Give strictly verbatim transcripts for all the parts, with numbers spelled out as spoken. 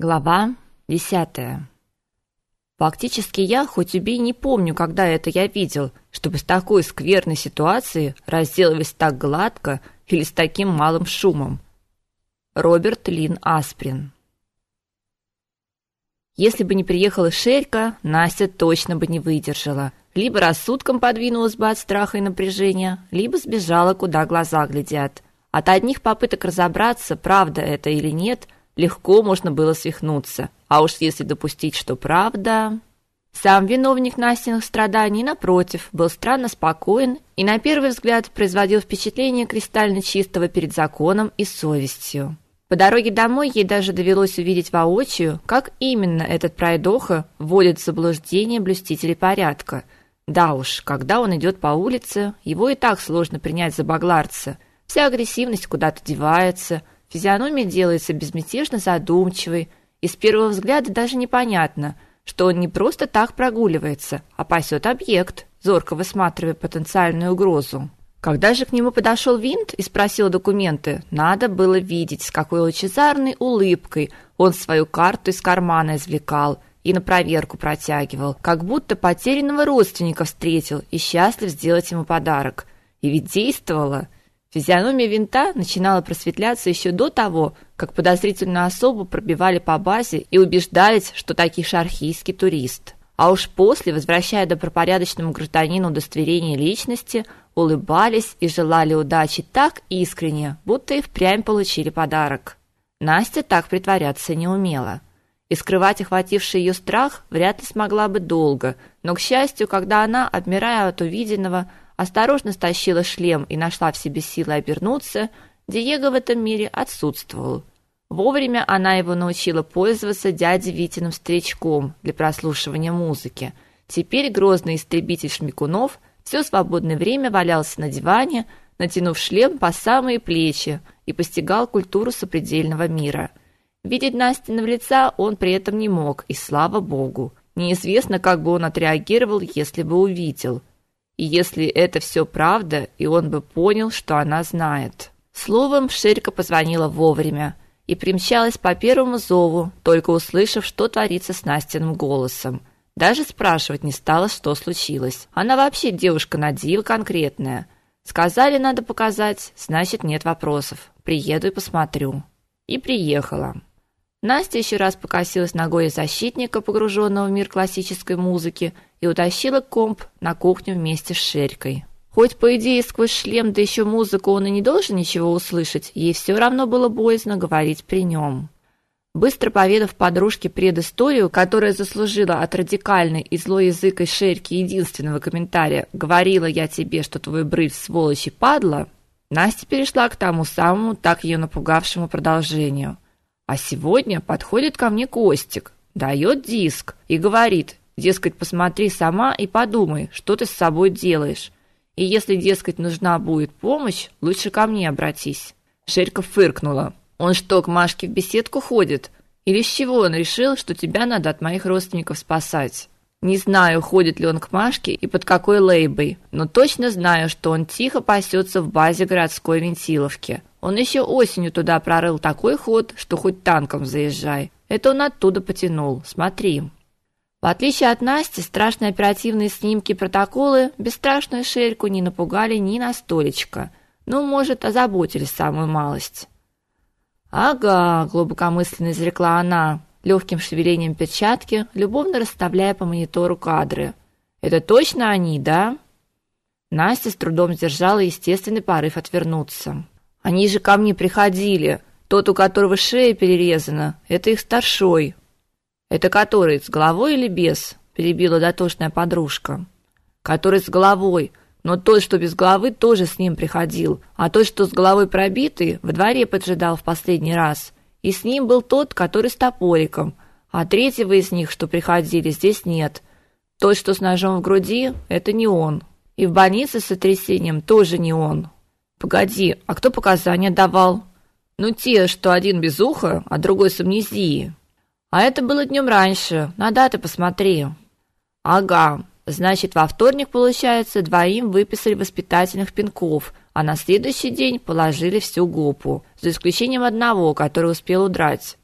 Глава десятая. Фактически я, хоть убей, не помню, когда это я видел, чтобы с такой скверной ситуацией разделались так гладко или с таким малым шумом. Роберт Лин Асприн. Если бы не приехала Шелька, Настя точно бы не выдержала. Либо рассудком подвинулась бы от страха и напряжения, либо сбежала, куда глаза глядят. От одних попыток разобраться, правда это или нет, легко можно было свихнуться. А уж если допустить, что правда... Сам виновник Настиных страданий, напротив, был странно спокоен и на первый взгляд производил впечатление кристально чистого перед законом и совестью. По дороге домой ей даже довелось увидеть воочию, как именно этот пройдоха вводит в заблуждение блюстителей порядка. Да уж, когда он идет по улице, его и так сложно принять за багларца. Вся агрессивность куда-то девается, физиономия делается безмятежно задумчивой, и с первого взгляда даже непонятно, что он не просто так прогуливается, а пасет объект, зорко высматривая потенциальную угрозу. Когда же к нему подошел Винт и спросил документы, надо было видеть, с какой лучезарной улыбкой он свою карту из кармана извлекал и на проверку протягивал, как будто потерянного родственника встретил и счастлив сделать ему подарок. И ведь действовало. Физиономия Винта начинала просветляться еще до того, как подозрительную особу пробивали по базе и убеждались, что таки шархийский турист. А уж после, возвращая добропорядочному гражданину удостоверение личности, улыбались и желали удачи так искренне, будто и впрямь получили подарок. Настя так притворяться не умела. И скрывать охвативший ее страх вряд ли смогла бы долго, но, к счастью, когда она, обмирая от увиденного, осторожно стащила шлем и нашла в себе силы обернуться, Диего в этом мире отсутствовал. Вовремя она его научила пользоваться дяде Витиным стречком для прослушивания музыки. Теперь грозный истребитель Шмякунов все свободное время валялся на диване, натянув шлем по самые плечи, и постигал культуру сопредельного мира. Видеть Настиного лица он при этом не мог, и слава богу. Неизвестно, как бы он отреагировал, если бы увидел. И если это все правда, и он бы понял, что она знает. Словом, Шелька позвонила вовремя и примчалась по первому зову, только услышав, что творится с Настиным голосом. Даже спрашивать не стала, что случилось. Она вообще девушка на диво конкретная. Сказали, надо показать, значит, нет вопросов. Приеду и посмотрю. И приехала. Настя еще раз покосилась на горе-защитника, погруженного в мир классической музыки, и утащила комп на кухню вместе с Шелькой. Хоть, по идее, сквозь шлем, да еще музыку он и не должен ничего услышать, ей все равно было боязно говорить при нем. Быстро поведав подружке предысторию, которая заслужила от радикальной и злоязыкой Шельки единственного комментария «говорила я тебе, что твой брыв сволочь и падла», Настя перешла к тому самому, так ее напугавшему продолжению. А сегодня подходит ко мне Костик, дает диск и говорит, дескать, посмотри сама и подумай, что ты с собой делаешь. И если, дескать, нужна будет помощь, лучше ко мне обратись. Шелька фыркнула. Он что, к Машке в беседку ходит? Или с чего он решил, что тебя надо от моих родственников спасать? Не знаю, ходит ли он к Машке и под какой лейбой, но точно знаю, что он тихо пасется в базе городской вентиловки. Он еще осенью туда прорыл такой ход, что хоть танком заезжай. Это он оттуда потянул. Смотри. В отличие от Насти, страшные оперативные снимки и протоколы бесстрашную Шельку не напугали ни на столечко. Ну, может, озаботились самую малость. «Ага», — глубокомысленно изрекла она, легким шевелением перчатки, любовно расставляя по монитору кадры. «Это точно они, да?» Настя с трудом сдержала естественный порыв отвернуться. «Они же ко мне приходили. Тот, у которого шея перерезана, это их старшой». «Это который, с головой или без?» – перебила дотошная подружка. «Который с головой, но тот, что без головы, тоже с ним приходил, а тот, что с головой пробитый, во дворе поджидал в последний раз. И с ним был тот, который с топориком, а третьего из них, что приходили, здесь нет. Тот, что с ножом в груди, это не он. И в больнице с сотрясением тоже не он». «Погоди, а кто показания давал?» «Ну, те, что один без уха, а другой с амнезией». «А это было днем раньше, на даты посмотри». «Ага, значит, во вторник, получается, двоим выписали воспитательных пинков, а на следующий день положили всю гопу, за исключением одного, который успел удрать.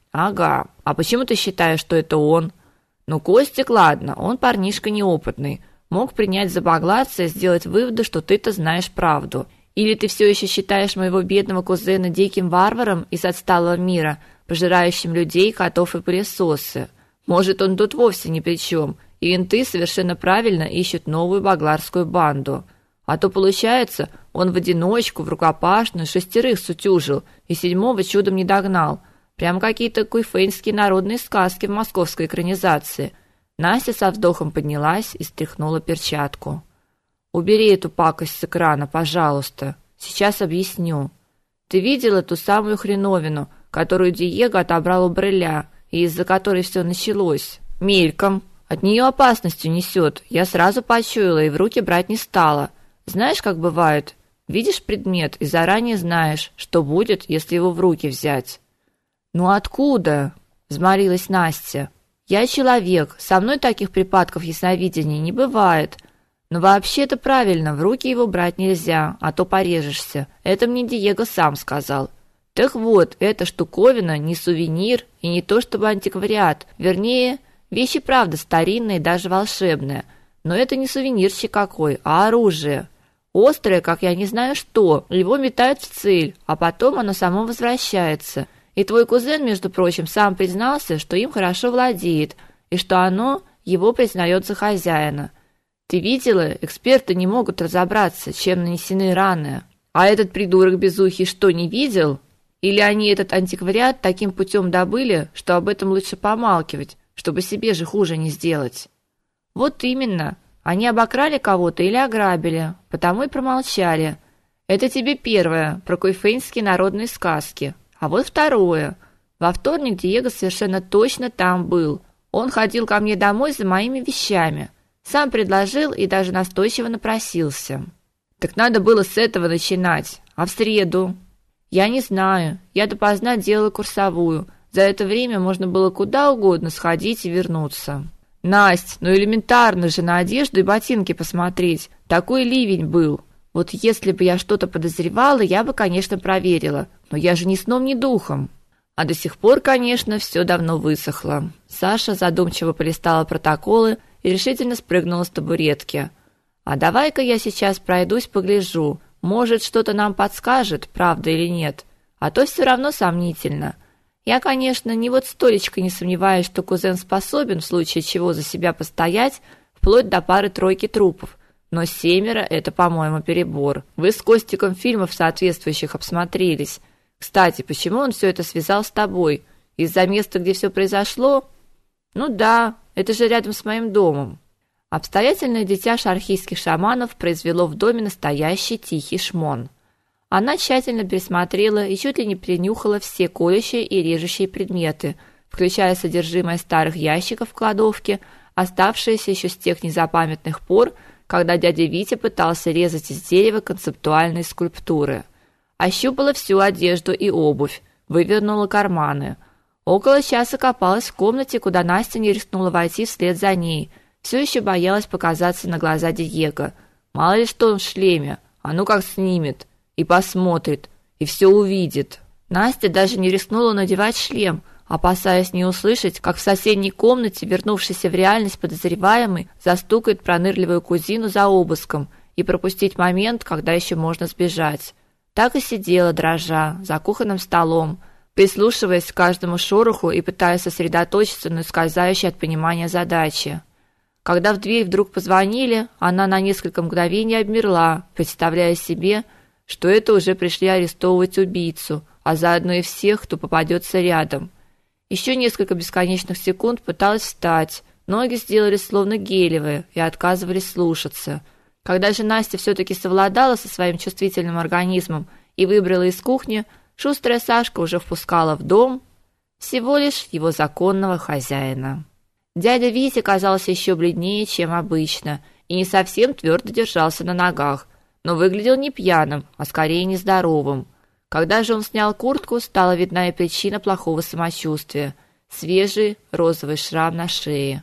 Ага. А почему ты считаешь, что это он? Ну, Костик, ладно, он парнишка неопытный. Мог принять за баглаца и сделать выводы, что ты-то знаешь правду. Или ты все еще считаешь моего бедного кузена диким варваром из отсталого мира, пожирающим людей, котов и пылесосы? Может, он тут вовсе ни при чем, и винты совершенно правильно ищут новую багларскую банду. А то получается, он в одиночку, в рукопашную шестерых сутюжил и седьмого чудом не догнал. Прям какие-то куйфейнские народные сказки в московской экранизации. Настя со вздохом поднялась и стряхнула перчатку. Убери эту пакость с экрана, пожалуйста. Сейчас объясню. Ты видела ту самую хреновину, которую Диего отобрал у Бреля, и из-за которой все началось? Мельком. От нее опасностью несет. Я сразу почуяла и в руки брать не стала. Знаешь, как бывает? Видишь предмет и заранее знаешь, что будет, если его в руки взять. Ну откуда? Взмолилась Настя. Я человек, со мной таких припадков ясновидения не бывает. Но вообще-то правильно, в руки его брать нельзя, а то порежешься. Это мне Диего сам сказал. Так вот, эта штуковина не сувенир и не то чтобы антиквариат. Вернее, вещь и правда старинная и даже волшебная. Но это не сувенирчик какой, а оружие. Острое, как я не знаю что. Его метают в цель, а потом оно само возвращается. И твой кузен, между прочим, сам признался, что им хорошо владеет, и что оно его признает за хозяина. Ты видела, эксперты не могут разобраться, чем нанесены раны. А этот придурок безухий что, не видел? Или они этот антиквариат таким путем добыли, что об этом лучше помалкивать, чтобы себе же хуже не сделать? Вот именно. Они обокрали кого-то или ограбили, потому и промолчали. Это тебе первое, про куйфейнские народные сказки. А вот второе. Во вторник Диего совершенно точно там был. Он ходил ко мне домой за моими вещами. Сам предложил и даже настойчиво напросился. Так надо было с этого начинать. А в среду? Я не знаю. Я допоздна делала курсовую. За это время можно было куда угодно сходить и вернуться. Насть, ну элементарно же на одежду и ботинки посмотреть. Такой ливень был. Вот если бы я что-то подозревала, я бы, конечно, проверила. Но я же ни сном, ни духом. А до сих пор, конечно, все давно высохло. Саша задумчиво полистала протоколы и решительно спрыгнула с табуретки. А давай-ка я сейчас пройдусь, погляжу. Может, что-то нам подскажет, правда или нет. А то все равно сомнительно. Я, конечно, ни вот столечко не сомневаюсь, что кузен способен в случае чего за себя постоять, вплоть до пары-тройки трупов. Но семеро – это, по-моему, перебор. Вы с Костиком фильмов соответствующих обсмотрелись. Кстати, почему он все это связал с тобой? Из-за места, где все произошло? Ну да, это же рядом с моим домом. Обстоятельное дитя шархийских шаманов произвело в доме настоящий тихий шмон. Она тщательно пересмотрела и чуть ли не принюхала все колющие и режущие предметы, включая содержимое старых ящиков в кладовке, оставшиеся еще с тех незапамятных пор, когда дядя Витя пытался резать из дерева концептуальные скульптуры. Ощупала всю одежду и обувь, вывернула карманы. Около часа копалась в комнате, куда Настя не рискнула войти вслед за ней. Все еще боялась показаться на глаза Диего. Мало ли что он в шлеме, а ну как снимет. И посмотрит, и все увидит. Настя даже не рискнула надевать шлем, опасаясь не услышать, как в соседней комнате, вернувшийся в реальность подозреваемый, застукает пронырливую кузину за обыском и пропустить момент, когда еще можно сбежать. Так и сидела, дрожа, за кухонным столом, прислушиваясь к каждому шороху и пытаясь сосредоточиться на ускользающей от понимания задаче. Когда в дверь вдруг позвонили, она на несколько мгновений обмерла, представляя себе, что это уже пришли арестовывать убийцу, а заодно и всех, кто попадется рядом. Еще несколько бесконечных секунд пыталась встать, ноги сделались словно гелевые и отказывались слушаться. Когда же Настя все-таки совладала со своим чувствительным организмом и выбрала из кухни, шустрая Сашка уже впускала в дом всего лишь его законного хозяина. Дядя Витя казался еще бледнее, чем обычно, и не совсем твердо держался на ногах, но выглядел не пьяным, а скорее нездоровым. Когда же он снял куртку, стала видна и причина плохого самочувствия – свежий розовый шрам на шее.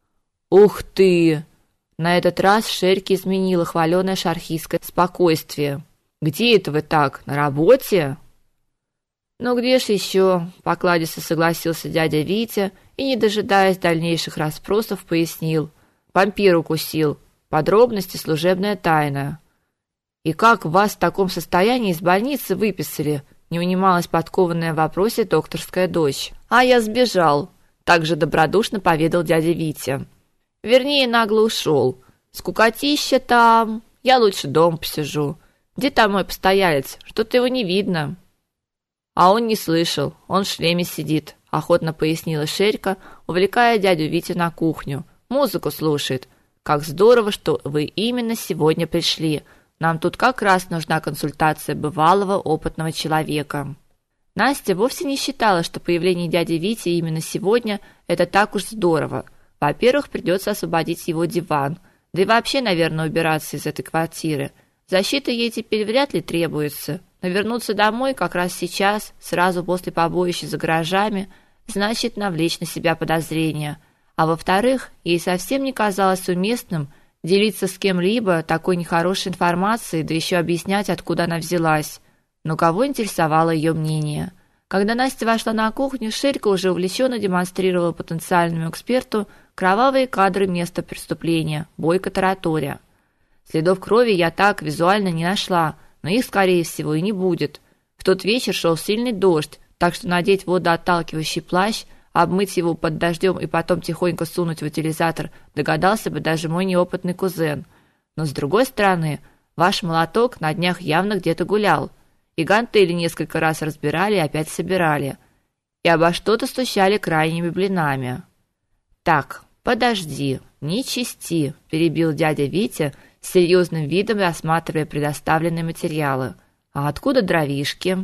«Ух ты!» На этот раз Шерки изменила хваленое шархийское спокойствие. «Где это вы так? На работе?» «Ну где ж еще?» – покладисто согласился дядя Витя и, не дожидаясь дальнейших расспросов, пояснил. «Вампир укусил. Подробности служебная тайна». «И как вас в таком состоянии из больницы выписали?» – не унималась подкованная в вопросе докторская дочь. «А я сбежал», – также добродушно поведал дядя Витя. «Вернее, нагло ушел. Скукотища там. Я лучше дома посижу. Где там мой постоялец? Что-то его не видно». «А он не слышал, он в шлеме сидит», – охотно пояснила Шерька, увлекая дядю Витю на кухню. «Музыку слушает. Как здорово, что вы именно сегодня пришли. Нам тут как раз нужна консультация бывалого опытного человека». Настя вовсе не считала, что появление дяди Вити именно сегодня – это так уж здорово. Во-первых, придется освободить его диван, да и вообще, наверное, убираться из этой квартиры. Защита ей теперь вряд ли требуется. Но вернуться домой как раз сейчас, сразу после побоища за гаражами, значит навлечь на себя подозрения. А во-вторых, ей совсем не казалось уместным делиться с кем-либо такой нехорошей информацией, да еще объяснять, откуда она взялась. Но кого интересовало ее мнение? Когда Настя вошла на кухню, Шерька уже увлеченно демонстрировала потенциальному эксперту кровавые кадры места преступления, бойко тараторя. Следов крови я так визуально не нашла, но их, скорее всего, и не будет. В тот вечер шел сильный дождь, так что надеть водоотталкивающий плащ, обмыть его под дождем и потом тихонько сунуть в утилизатор догадался бы даже мой неопытный кузен. Но с другой стороны, ваш молоток на днях явно где-то гулял. И гантели несколько раз разбирали и опять собирали. И обо что-то стучали крайними блинами. «Так, подожди, не чисти», – перебил дядя Витя, с серьезным видом рассматривая предоставленные материалы. «А откуда дровишки?»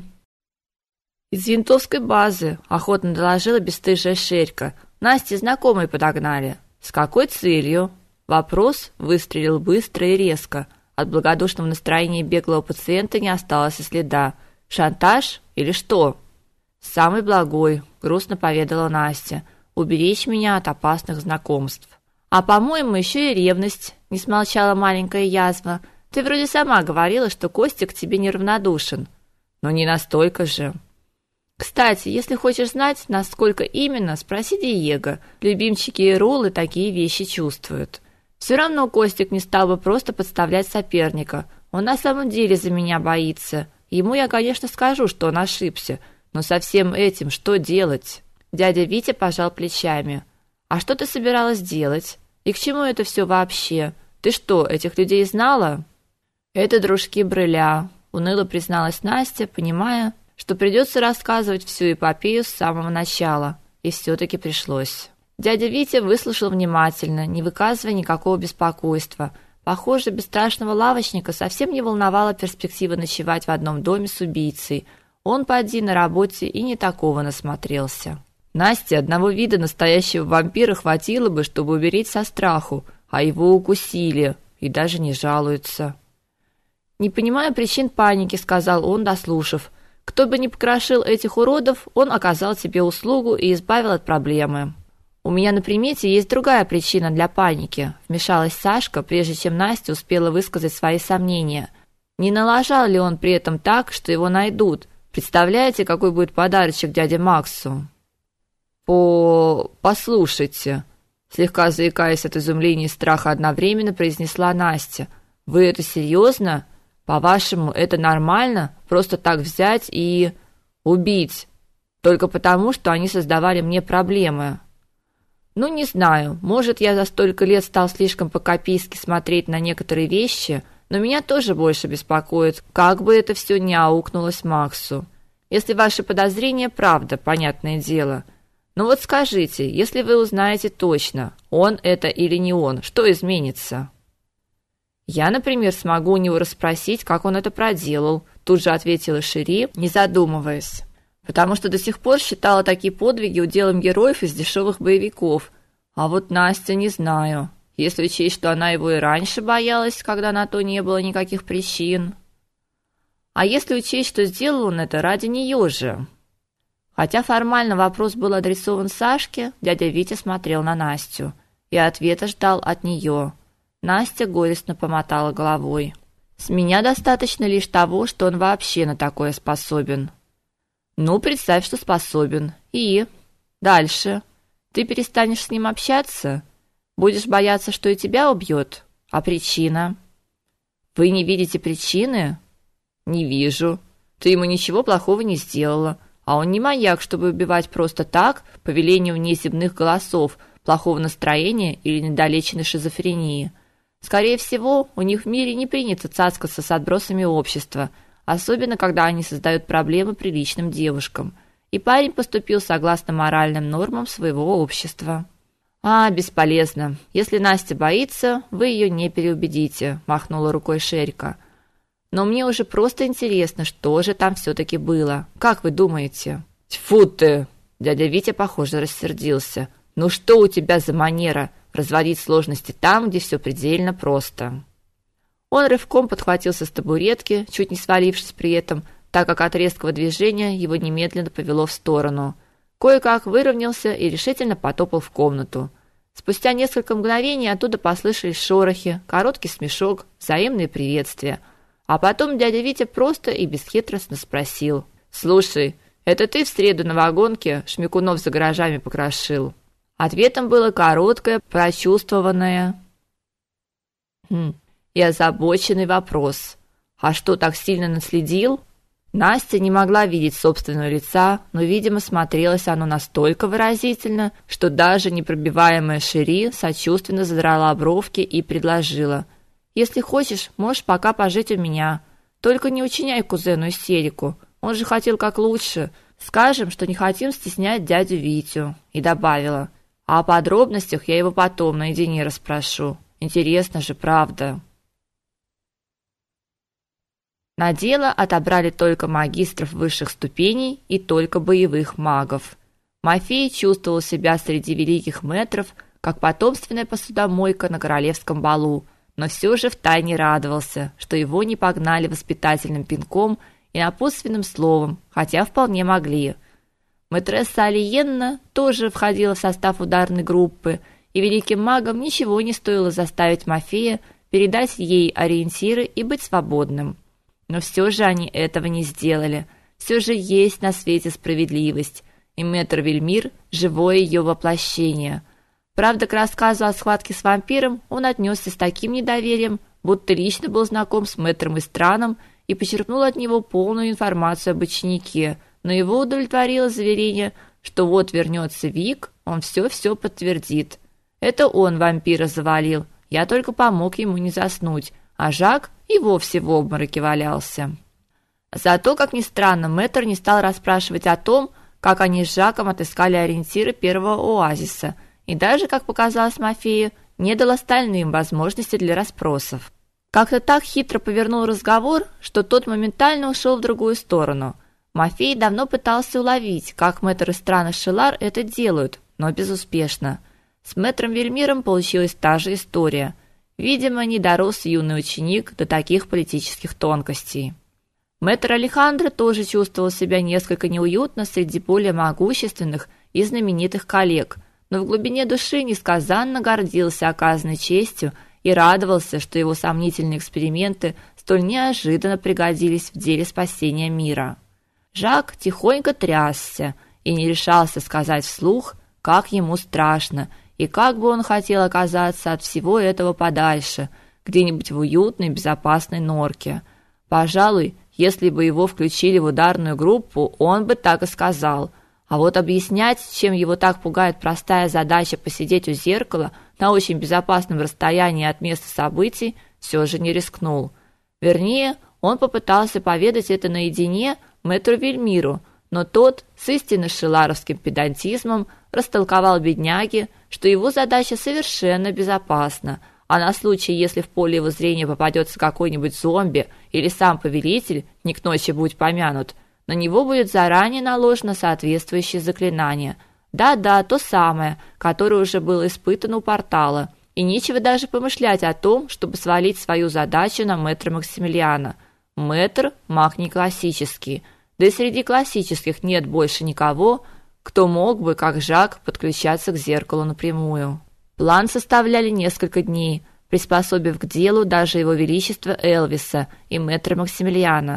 «Из винтовской базы», – охотно доложила бесстыжая Шерька. «Насте знакомые подогнали». «С какой целью?» Вопрос выстрелил быстро и резко. От благодушного настроения беглого пациента не осталось и следа. «Шантаж или что?» «Самый благой», – грустно поведала Настя. «Уберечь меня от опасных знакомств». «А, по-моему, еще и ревность», – не смолчала маленькая язва. «Ты вроде сама говорила, что Костя к тебе неравнодушен». «Но не настолько же». «Кстати, если хочешь знать, насколько именно, спроси Диего. Любимчики и рулы такие вещи чувствуют». «Все равно Костик не стал бы просто подставлять соперника. Он на самом деле за меня боится. Ему я, конечно, скажу, что он ошибся. Но со всем этим что делать?» Дядя Витя пожал плечами. «А что ты собиралась делать? И к чему это все вообще? Ты что, этих людей знала?» «Это дружки Брыля», — уныло призналась Настя, понимая, что придется рассказывать всю эпопею с самого начала. И все-таки пришлось. Дядя Витя выслушал внимательно, не выказывая никакого беспокойства. Похоже, бесстрашного лавочника совсем не волновала перспектива ночевать в одном доме с убийцей. Он поди на работе и не такого насмотрелся. Насте одного вида настоящего вампира хватило бы, чтобы умереть со страху, а его укусили, и даже не жалуется. «Не понимая причин паники», — сказал он, дослушав. «Кто бы ни покрошил этих уродов, он оказал тебе услугу и избавил от проблемы». «У меня на примете есть другая причина для паники», — вмешалась Сашка, прежде чем Настя успела высказать свои сомнения. «Не налажал ли он при этом так, что его найдут? Представляете, какой будет подарочек дяде Максу?» «По... послушайте», — слегка заикаясь от изумления и страха одновременно произнесла Настя. «Вы это серьезно? По-вашему, это нормально? Просто так взять и... убить? Только потому, что они создавали мне проблемы?» «Ну, не знаю, может, я за столько лет стал слишком по-копийски смотреть на некоторые вещи, но меня тоже больше беспокоит, как бы это все не аукнулось Максу. Если ваши подозрения правда, понятное дело. Но вот скажите, если вы узнаете точно, он это или не он, что изменится?» «Я, например, смогу у него расспросить, как он это проделал», тут же ответила Шери, не задумываясь. «Потому что до сих пор считала такие подвиги уделом героев из дешевых боевиков. А вот Настя не знаю. Если учесть, что она его и раньше боялась, когда на то не было никаких причин. А если учесть, что сделал он это ради нее же?» Хотя формально вопрос был адресован Сашке, дядя Витя смотрел на Настю и ответа ждал от нее. Настя горестно помотала головой. «С меня достаточно лишь того, что он вообще на такое способен». Ну, представь, что способен. И дальше ты перестанешь с ним общаться? Будешь бояться, что и тебя убьет? А причина? Вы не видите причины? Не вижу. Ты ему ничего плохого не сделала, а он не маньяк, чтобы убивать просто так, по велению внеземных голосов, плохого настроения или недолеченной шизофрении. Скорее всего, у них в мире не принято цацкаться с отбросами общества, особенно когда они создают проблемы приличным девушкам. И парень поступил согласно моральным нормам своего общества. А, бесполезно. Если Настя боится, вы ее не переубедите, махнула рукой Шерька. Но мне уже просто интересно, что же там все таки было. Как вы думаете? Тьфу ты. Дядя Витя, похоже, рассердился. Ну что у тебя за манера разводить сложности там, где все предельно просто? Он рывком подхватился с табуретки, чуть не свалившись при этом, так как от резкого движения его немедленно повело в сторону. Кое-как выровнялся и решительно потопал в комнату. Спустя несколько мгновений оттуда послышались шорохи, короткий смешок, взаимные приветствия. А потом дядя Витя просто и бесхитростно спросил: "Слушай, это ты в среду на вагонке шмякунов за гаражами покрошил?" Ответом было короткое, прочувствованное хм, и озабоченный вопрос: "А что, так сильно наследил?" Настя не могла видеть собственного лица, но, видимо, смотрелось оно настолько выразительно, что даже непробиваемая Шери сочувственно задрала бровки и предложила: "Если хочешь, можешь пока пожить у меня. Только не учиняй кузену истерику. Он же хотел как лучше. Скажем, что не хотим стеснять дядю Витю". И добавила: "А о подробностях я его потом наедине расспрошу. Интересно же, правда". На дело отобрали только магистров высших ступеней и только боевых магов. Мафей чувствовал себя среди великих мэтров, как потомственная посудомойка на королевском балу, но все же втайне радовался, что его не погнали воспитательным пинком и напутственным словом, хотя вполне могли. Мэтресса Алиенна тоже входила в состав ударной группы, и великим магам ничего не стоило заставить Мафея передать ей ориентиры и быть свободным. Но все же они этого не сделали. Все же есть на свете справедливость, и мэтр Вельмир – живое ее воплощение. Правда, к рассказу о схватке с вампиром он отнесся с таким недоверием, будто лично был знаком с мэтром Истраном и почерпнул от него полную информацию об ученике, но его удовлетворило заверение, что вот вернется Вик, он все-все подтвердит. Это он вампира завалил, я только помог ему не заснуть, а Жак и вовсе в обмороке валялся. Зато, как ни странно, мэтр не стал расспрашивать о том, как они с Жаком отыскали ориентиры первого оазиса, и даже, как показалось Мафею, не дал остальным возможности для расспросов. Как-то так хитро повернул разговор, что тот моментально ушел в другую сторону. Мафей давно пытался уловить, как мэтр Истран и Шелар это делают, но безуспешно. С мэтром Вельмиром получилась та же история. Видимо, не дорос юный ученик до таких политических тонкостей. Мэтр Алехандро тоже чувствовал себя несколько неуютно среди более могущественных и знаменитых коллег, но в глубине души несказанно гордился оказанной честью и радовался, что его сомнительные эксперименты столь неожиданно пригодились в деле спасения мира. Жак тихонько трясся и не решался сказать вслух, как ему страшно, и как бы он хотел оказаться от всего этого подальше, где-нибудь в уютной, безопасной норке. Пожалуй, если бы его включили в ударную группу, он бы так и сказал. А вот объяснять, чем его так пугает простая задача посидеть у зеркала на очень безопасном расстоянии от места событий, все же не рискнул. Вернее, он попытался поведать это наедине мэтру Вельмиру, но тот с истинно шеларовским педантизмом растолковал бедняге, что его задача совершенно безопасна, а на случай, если в поле его зрения попадется какой-нибудь зомби или сам повелитель, не к ночи будь помянут, на него будет заранее наложено соответствующее заклинание. Да-да, то самое, которое уже было испытано у портала, и нечего даже помышлять о том, чтобы свалить свою задачу на мэтра Максимилиана. Мэтр – маг не классический, да и среди классических нет больше никого, кто мог бы, как Жак, подключаться к зеркалу напрямую. План составляли несколько дней, приспособив к делу даже его величество Элвиса и мэтра Максимилиана.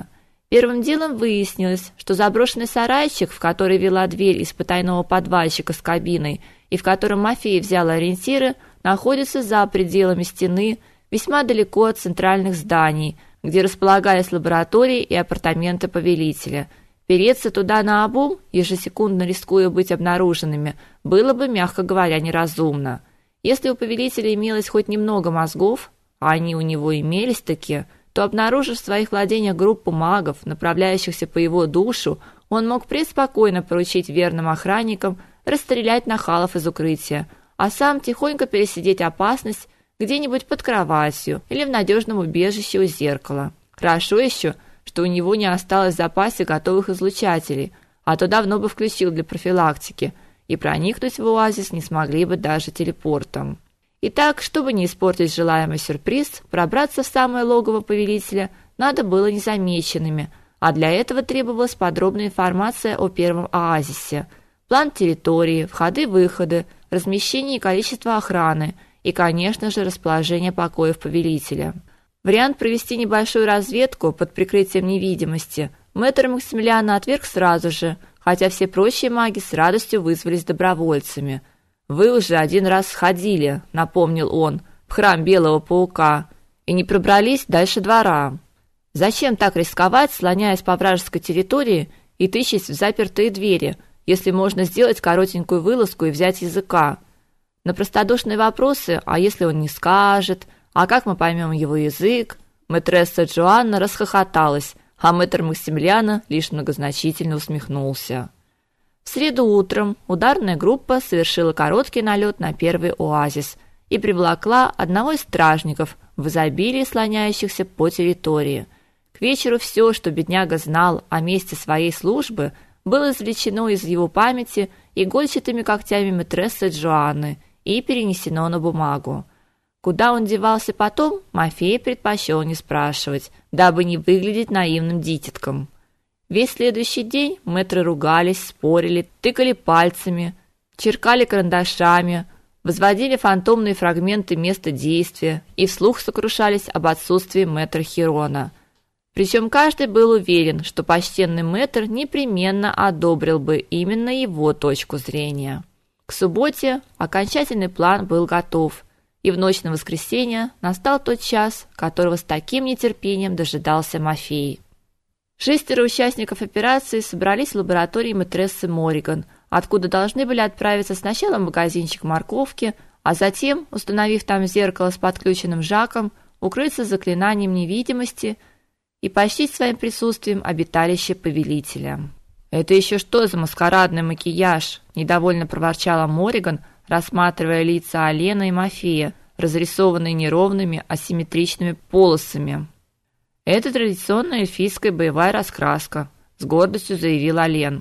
Первым делом выяснилось, что заброшенный сарайчик, в который вела дверь из потайного подвальчика с кабиной и в котором Мафей взял ориентиры, находится за пределами стены, весьма далеко от центральных зданий, где располагались лаборатории и апартаменты повелителя. Переться туда наобум, ежесекундно рискуя быть обнаруженными, было бы, мягко говоря, неразумно. Если у повелителя имелось хоть немного мозгов, а они у него имелись-таки, то, обнаружив в своих владениях группу магов, направляющихся по его душу, он мог преспокойно поручить верным охранникам расстрелять нахалов из укрытия, а сам тихонько пересидеть опасность где-нибудь под кроватью или в надежном убежище у зеркала. Хорошо еще, что у него не осталось в запасе готовых излучателей, а то давно бы включил для профилактики, и проникнуть в оазис не смогли бы даже телепортом. Итак, чтобы не испортить желаемый сюрприз, пробраться в самое логово повелителя надо было незамеченными, а для этого требовалась подробная информация о первом оазисе, план территории, входы-выходы, размещение и количество охраны и, конечно же, расположение покоев повелителя. Вариант провести небольшую разведку под прикрытием невидимости мэтр Максимилиана отверг сразу же, хотя все прочие маги с радостью вызвались добровольцами. «Вы уже один раз сходили», — напомнил он, — «в храм Белого Паука, и не пробрались дальше двора. Зачем так рисковать, слоняясь по вражеской территории и тычась в запертые двери, если можно сделать коротенькую вылазку и взять языка? На простодушные вопросы, а если он не скажет, а как мы поймем его язык?» Мэтресса Джоанна расхохоталась, а мэтр Максимилиана лишь многозначительно усмехнулся. В среду утром ударная группа совершила короткий налет на первый оазис и приволокла одного из стражников в изобилии слоняющихся по территории. К вечеру все, что бедняга знал о месте своей службы, было извлечено из его памяти игольчатыми когтями мэтрессы Джоанны и перенесено на бумагу. Куда он девался потом, Мафей предпочел не спрашивать, дабы не выглядеть наивным дитятком. Весь следующий день мэтры ругались, спорили, тыкали пальцами, черкали карандашами, возводили фантомные фрагменты места действия и вслух сокрушались об отсутствии мэтра Хирона. Причем каждый был уверен, что почтенный мэтр непременно одобрил бы именно его точку зрения. К субботе окончательный план был готов, и в ночь на воскресенье настал тот час, которого с таким нетерпением дожидался Мафей. Шестеро участников операции собрались в лаборатории мэтрессы Мориган, откуда должны были отправиться сначала в магазинчик морковки, а затем, установив там зеркало с подключенным Жаком, укрыться заклинанием невидимости и почтить своим присутствием обиталище повелителя. «Это еще что за маскарадный макияж?» – недовольно проворчала Мориган, рассматривая лица Алена и Мафея, разрисованные неровными асимметричными полосами. «Это традиционная эльфийская боевая раскраска», – с гордостью заявил Ален.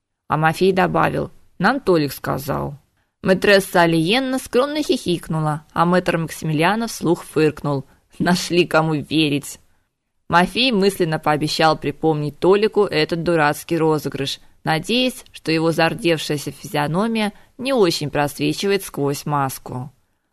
А Мафей добавил: «Нам Толик сказал». Мэтресса Алиенна скромно хихикнула, а мэтр Максимилиана вслух фыркнул. Нашли кому верить. Мафей мысленно пообещал припомнить Толику этот дурацкий розыгрыш, надеясь, что его зардевшаяся физиономия не очень просвечивает сквозь маску.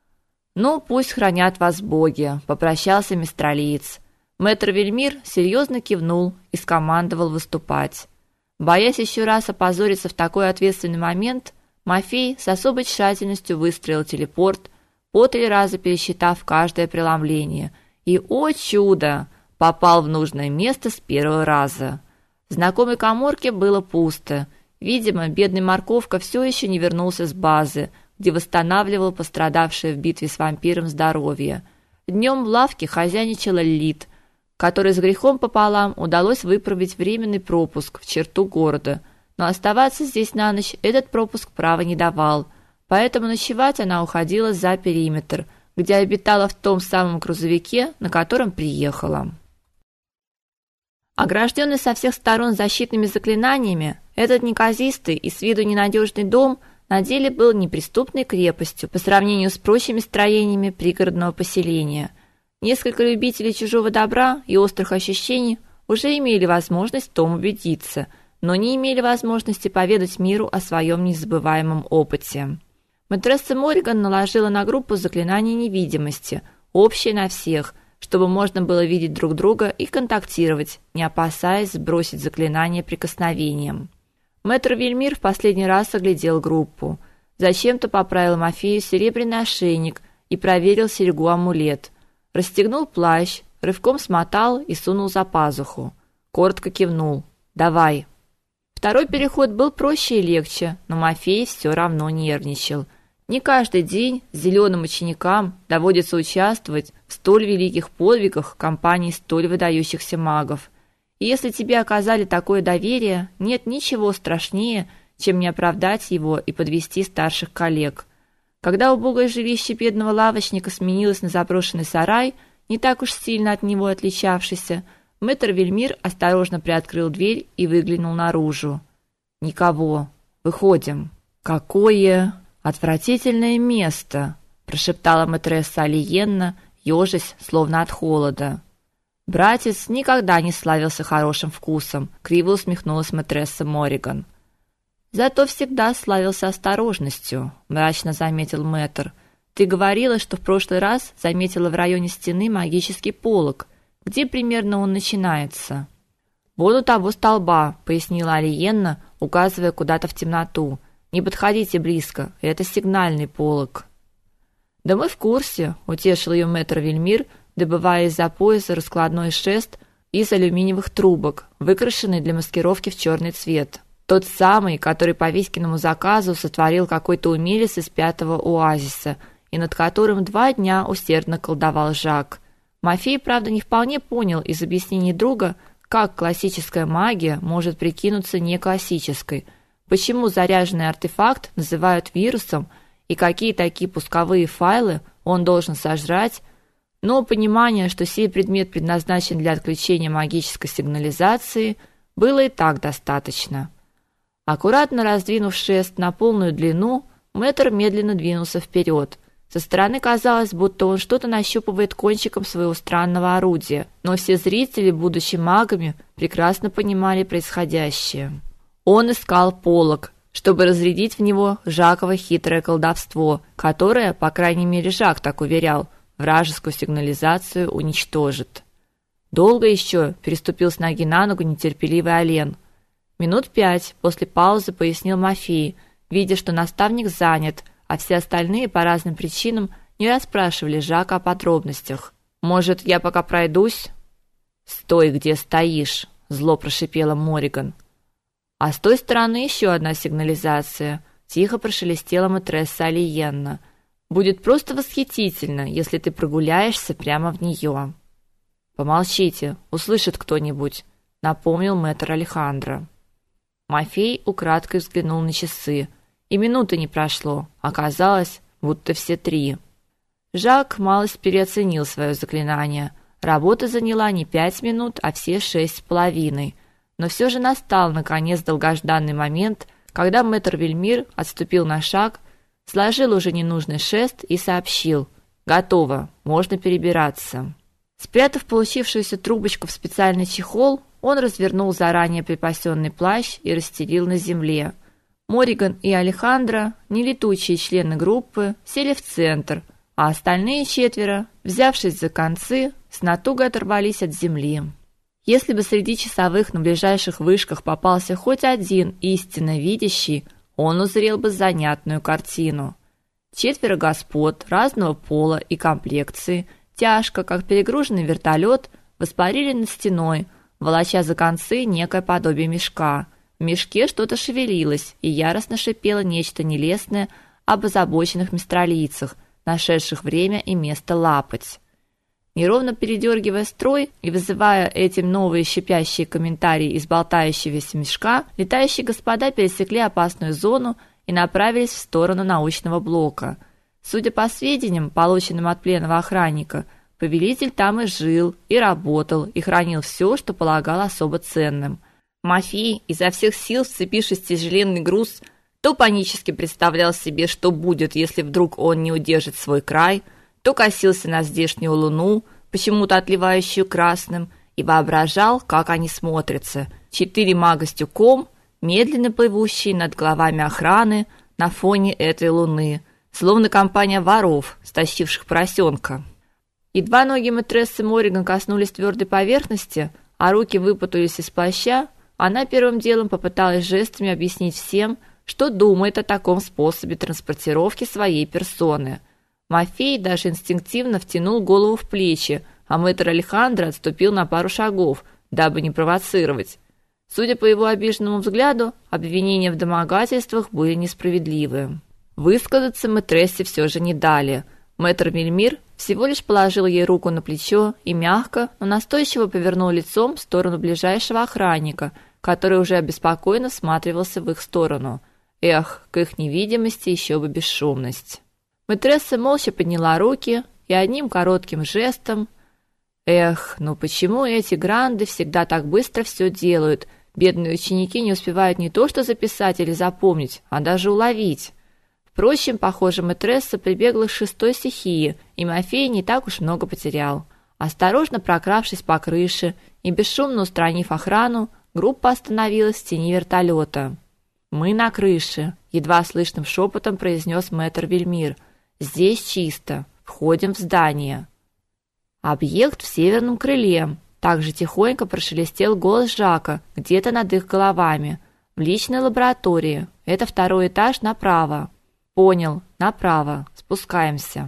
«Ну, пусть хранят вас боги», – попрощался мистралиец. Мэтр Вельмир серьезно кивнул и скомандовал выступать. Боясь еще раз опозориться в такой ответственный момент, Мафей с особой тщательностью выстроил телепорт, по три раза пересчитав каждое преломление, и, о чудо, попал в нужное место с первого раза. В знакомой каморке было пусто. Видимо, бедный Морковка все еще не вернулся с базы, где восстанавливал пострадавшее в битве с вампиром здоровье. Днем в лавке хозяйничала Лилит, которой с грехом пополам удалось выправить временный пропуск в черту города, но оставаться здесь на ночь этот пропуск права не давал, поэтому ночевать она уходила за периметр, где обитала в том самом грузовике, на котором приехала. Огражденный со всех сторон защитными заклинаниями, этот неказистый и с виду ненадежный дом на деле был неприступной крепостью по сравнению с прочими строениями пригородного поселения. Несколько любителей чужого добра и острых ощущений уже имели возможность в том убедиться, но не имели возможности поведать миру о своем незабываемом опыте. Мэтресса Мориган наложила на группу заклинание невидимости, общее на всех, чтобы можно было видеть друг друга и контактировать, не опасаясь сбросить заклинание прикосновением. Мэтр Вельмир в последний раз оглядел группу. Зачем-то поправил Мафею серебряный ошейник и проверил серьгу-амулет. Расстегнул плащ, рывком смотал и сунул за пазуху. Коротко кивнул. «Давай». Второй переход был проще и легче, но Мафей все равно нервничал. Не каждый день зеленым ученикам доводится участвовать в столь великих подвигах компании столь выдающихся магов. И если тебе оказали такое доверие, нет ничего страшнее, чем не оправдать его и подвести старших коллег. Когда убогое жилище бедного лавочника сменилось на заброшенный сарай, не так уж сильно от него отличавшийся, мэтр Вельмир осторожно приоткрыл дверь и выглянул наружу. «Никого. Выходим». «Какое отвратительное место!» – прошептала мэтресса Алиенна, ежась, словно от холода. «Братец никогда не славился хорошим вкусом», – криво усмехнулась мэтресса Мориган. «Зато всегда славился осторожностью», – мрачно заметил мэтр. «Ты говорила, что в прошлый раз заметила в районе стены магический полог. Где примерно он начинается?» «Вон у того столба», – пояснила Алиенна, указывая куда-то в темноту. «Не подходите близко, это сигнальный полог». «Да мы в курсе», – утешил ее мэтр Вельмир, добывая из-за пояса раскладной шест из алюминиевых трубок, выкрашенный для маскировки в черный цвет. Тот самый, который по Виськиному заказу сотворил какой-то умелец из пятого оазиса, и над которым два дня усердно колдовал Жак. Мафей, правда, не вполне понял из объяснений друга, как классическая магия может прикинуться неклассической, почему заряженный артефакт называют вирусом и какие такие пусковые файлы он должен сожрать, но понимание, что сей предмет предназначен для отключения магической сигнализации, было и так достаточно. Аккуратно раздвинув шест на полную длину, мэтр медленно двинулся вперед. Со стороны казалось, будто он что-то нащупывает кончиком своего странного орудия, но все зрители, будучи магами, прекрасно понимали происходящее. Он искал полог, чтобы разрядить в него Жаково хитрое колдовство, которое, по крайней мере, Жак так уверял, вражескую сигнализацию уничтожит. Долго еще переступил с ноги на ногу нетерпеливый Ален. Минут пять после паузы пояснил Мафей, видя, что наставник занят, а все остальные по разным причинам не расспрашивали Жака о подробностях. «Может, я пока пройдусь?» «Стой, где стоишь!» – зло прошипела Мориган. «А с той стороны еще одна сигнализация», – тихо прошелестела мэтресса Алиенна. «Будет просто восхитительно, если ты прогуляешься прямо в нее». «Помолчите, услышит кто-нибудь», – напомнил мэтр Алехандро. Мафей украдкой взглянул на часы. И минуты не прошло, оказалось, будто все три. Жак малость переоценил свое заклинание. Работа заняла не пять минут, а все шесть с половиной. Но все же настал, наконец, долгожданный момент, когда мэтр Вельмир отступил на шаг, сложил уже ненужный шест и сообщил: «Готово, можно перебираться». Спрятав получившуюся трубочку в специальный чехол, он развернул заранее припасенный плащ и расстелил на земле. Мориган и Алехандро, нелетучие члены группы, сели в центр, а остальные четверо, взявшись за концы, с натугой оторвались от земли. Если бы среди часовых на ближайших вышках попался хоть один истинно видящий, он узрел бы занятную картину. Четверо господ разного пола и комплекции, тяжко, как перегруженный вертолет, воспарили над стеной, волоча за концы некое подобие мешка. В мешке что-то шевелилось, и яростно шипело нечто нелестное об озабоченных мистралийцах, нашедших время и место лапать. Неровно передергивая строй и вызывая этим новые шипящие комментарии из болтающегося мешка, летающие господа пересекли опасную зону и направились в сторону научного блока. Судя по сведениям, полученным от пленного охранника, повелитель там и жил, и работал, и хранил все, что полагал особо ценным. Мафей, изо всех сил вцепившись в тяжеленный груз, то панически представлял себе, что будет, если вдруг он не удержит свой край, то косился на здешнюю луну, почему-то отливающую красным, и воображал, как они смотрятся. Четыре мага с тюком, медленно плывущие над головами охраны на фоне этой луны, словно компания воров, стащивших поросенка. Едва ноги мэтрессы Мориган коснулись твердой поверхности, а руки выпутались из плаща, она первым делом попыталась жестами объяснить всем, что думает о таком способе транспортировки своей персоны. Мафей даже инстинктивно втянул голову в плечи, а мэтр Алехандро отступил на пару шагов, дабы не провоцировать. Судя по его обиженному взгляду, обвинения в домогательствах были несправедливы. Высказаться мэтрессе все же не дали. Мэтр Вельмир всего лишь положил ей руку на плечо и мягко, но настойчиво повернул лицом в сторону ближайшего охранника, который уже обеспокоенно всматривался в их сторону. Эх, к их невидимости еще бы бесшумность. Мэтресса молча подняла руки и одним коротким жестом... Эх, ну почему эти гранды всегда так быстро все делают? Бедные ученики не успевают не то что записать или запомнить, а даже уловить. Впрочем, похоже, мэтресса прибегла к шестой стихии, и Мафей не так уж много потерял. Осторожно прокравшись по крыше и бесшумно устранив охрану, группа остановилась в тени вертолета. «Мы на крыше», — едва слышным шепотом произнес мэтр Вельмир. «Здесь чисто. Входим в здание». «Объект в северном крыле», — также тихонько прошелестел голос Жака где-то над их головами. «В личной лаборатории. Это второй этаж направо». «Понял. Направо. Спускаемся».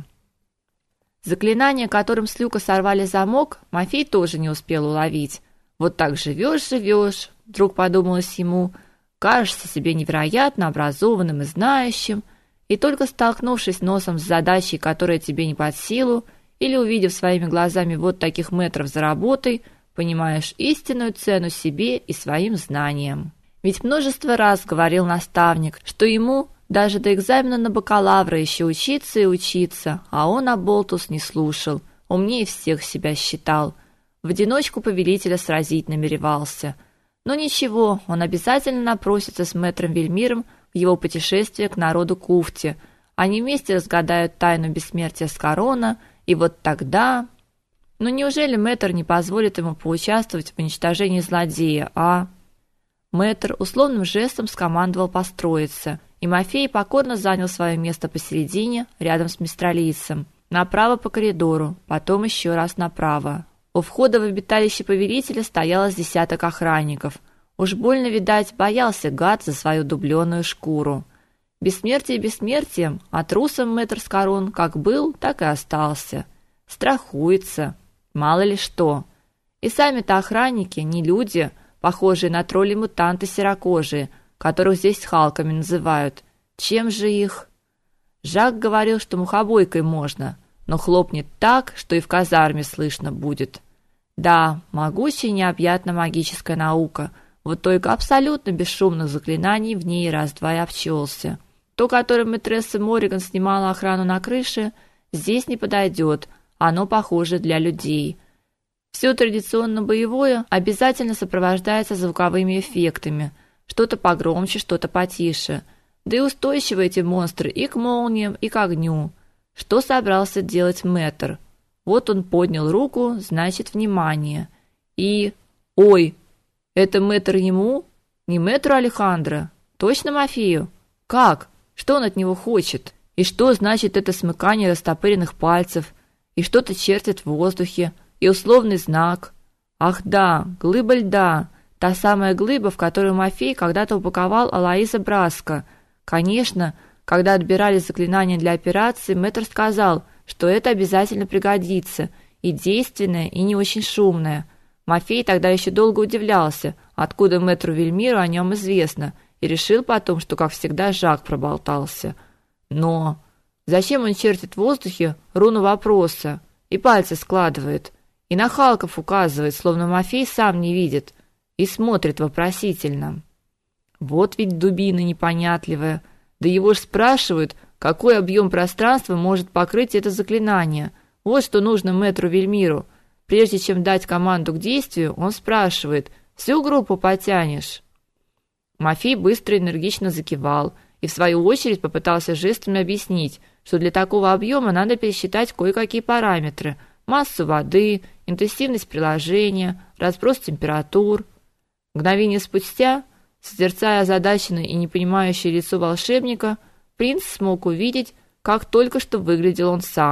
Заклинание, которым с люка сорвали замок, Мафей тоже не успел уловить. «Вот так живешь, живешь», — вдруг подумалось ему, — «кажешься себе невероятно образованным и знающим, и только столкнувшись носом с задачей, которая тебе не под силу, или увидев своими глазами вот таких метров за работой, понимаешь истинную цену себе и своим знаниям». Ведь множество раз говорил наставник, что ему даже до экзамена на бакалавра еще учиться и учиться, а он оболтус не слушал, умнее всех себя считал. В одиночку повелителя сразить намеревался. Но ничего, он обязательно напросится с мэтром Вельмиром в его путешествие к народу Куфти. Они вместе разгадают тайну бессмертия Скарона, и вот тогда... Ну неужели мэтр не позволит ему поучаствовать в уничтожении злодея, а... Мэтр условным жестом скомандовал построиться, и Мафей покорно занял свое место посередине, рядом с мистралийцем. Направо по коридору, потом еще раз направо. У входа в обиталище повелителя стояло с десяток охранников. Уж больно, видать, боялся гад за свою дубленую шкуру. Бессмертие бессмертием, а трусом мэтр Скарон как был, так и остался. Страхуется, мало ли что. И сами-то охранники не люди, похожие на тролли-мутанты серокожие, которых здесь халками называют. Чем же их? Жак говорил, что мухобойкой можно, но хлопнет так, что и в казарме слышно будет. Да, могучая необъятна магическая наука, вот только абсолютно бесшумных заклинаний в ней раз-два и обчелся. То, которым мэтресса Мориган снимала охрану на крыше, здесь не подойдет, оно похоже для людей. Все традиционно боевое обязательно сопровождается звуковыми эффектами, что-то погромче, что-то потише. Да и устойчивы эти монстры и к молниям, и к огню. Что собрался делать мэтр? Вот он поднял руку, значит, внимание. И... Ой, это мэтр ему? Не мэтру Алехандро? Точно Мафею? Как? Что он от него хочет? И что значит это смыкание растопыренных пальцев? И что-то чертит в воздухе? И условный знак? Ах да, глыба льда. Та самая глыба, в которую Мафей когда-то упаковал Алоиза Браско. Конечно, когда отбирали заклинания для операции, мэтр сказал, что это обязательно пригодится, и действенное, и не очень шумное. Мафей тогда еще долго удивлялся, откуда мэтру Вельмиру о нем известно, и решил потом, что, как всегда, Жак проболтался. Но зачем он чертит в воздухе руну вопроса и пальцы складывает, и на халков указывает, словно Мафей сам не видит, и смотрит вопросительно? Вот ведь дубина непонятливая. Да его ж спрашивают, какой объем пространства может покрыть это заклинание. Вот что нужно мэтру Вельмиру. Прежде чем дать команду к действию, он спрашивает: «Всю группу потянешь?» Мафей быстро и энергично закивал и в свою очередь попытался жестами объяснить, что для такого объема надо пересчитать кое-какие параметры: массу воды, интенсивность приложения, разброс температур. Мгновение спустя, созерцая озадаченное и непонимающее лицо волшебника, принц смог увидеть, как только что выглядел он сам.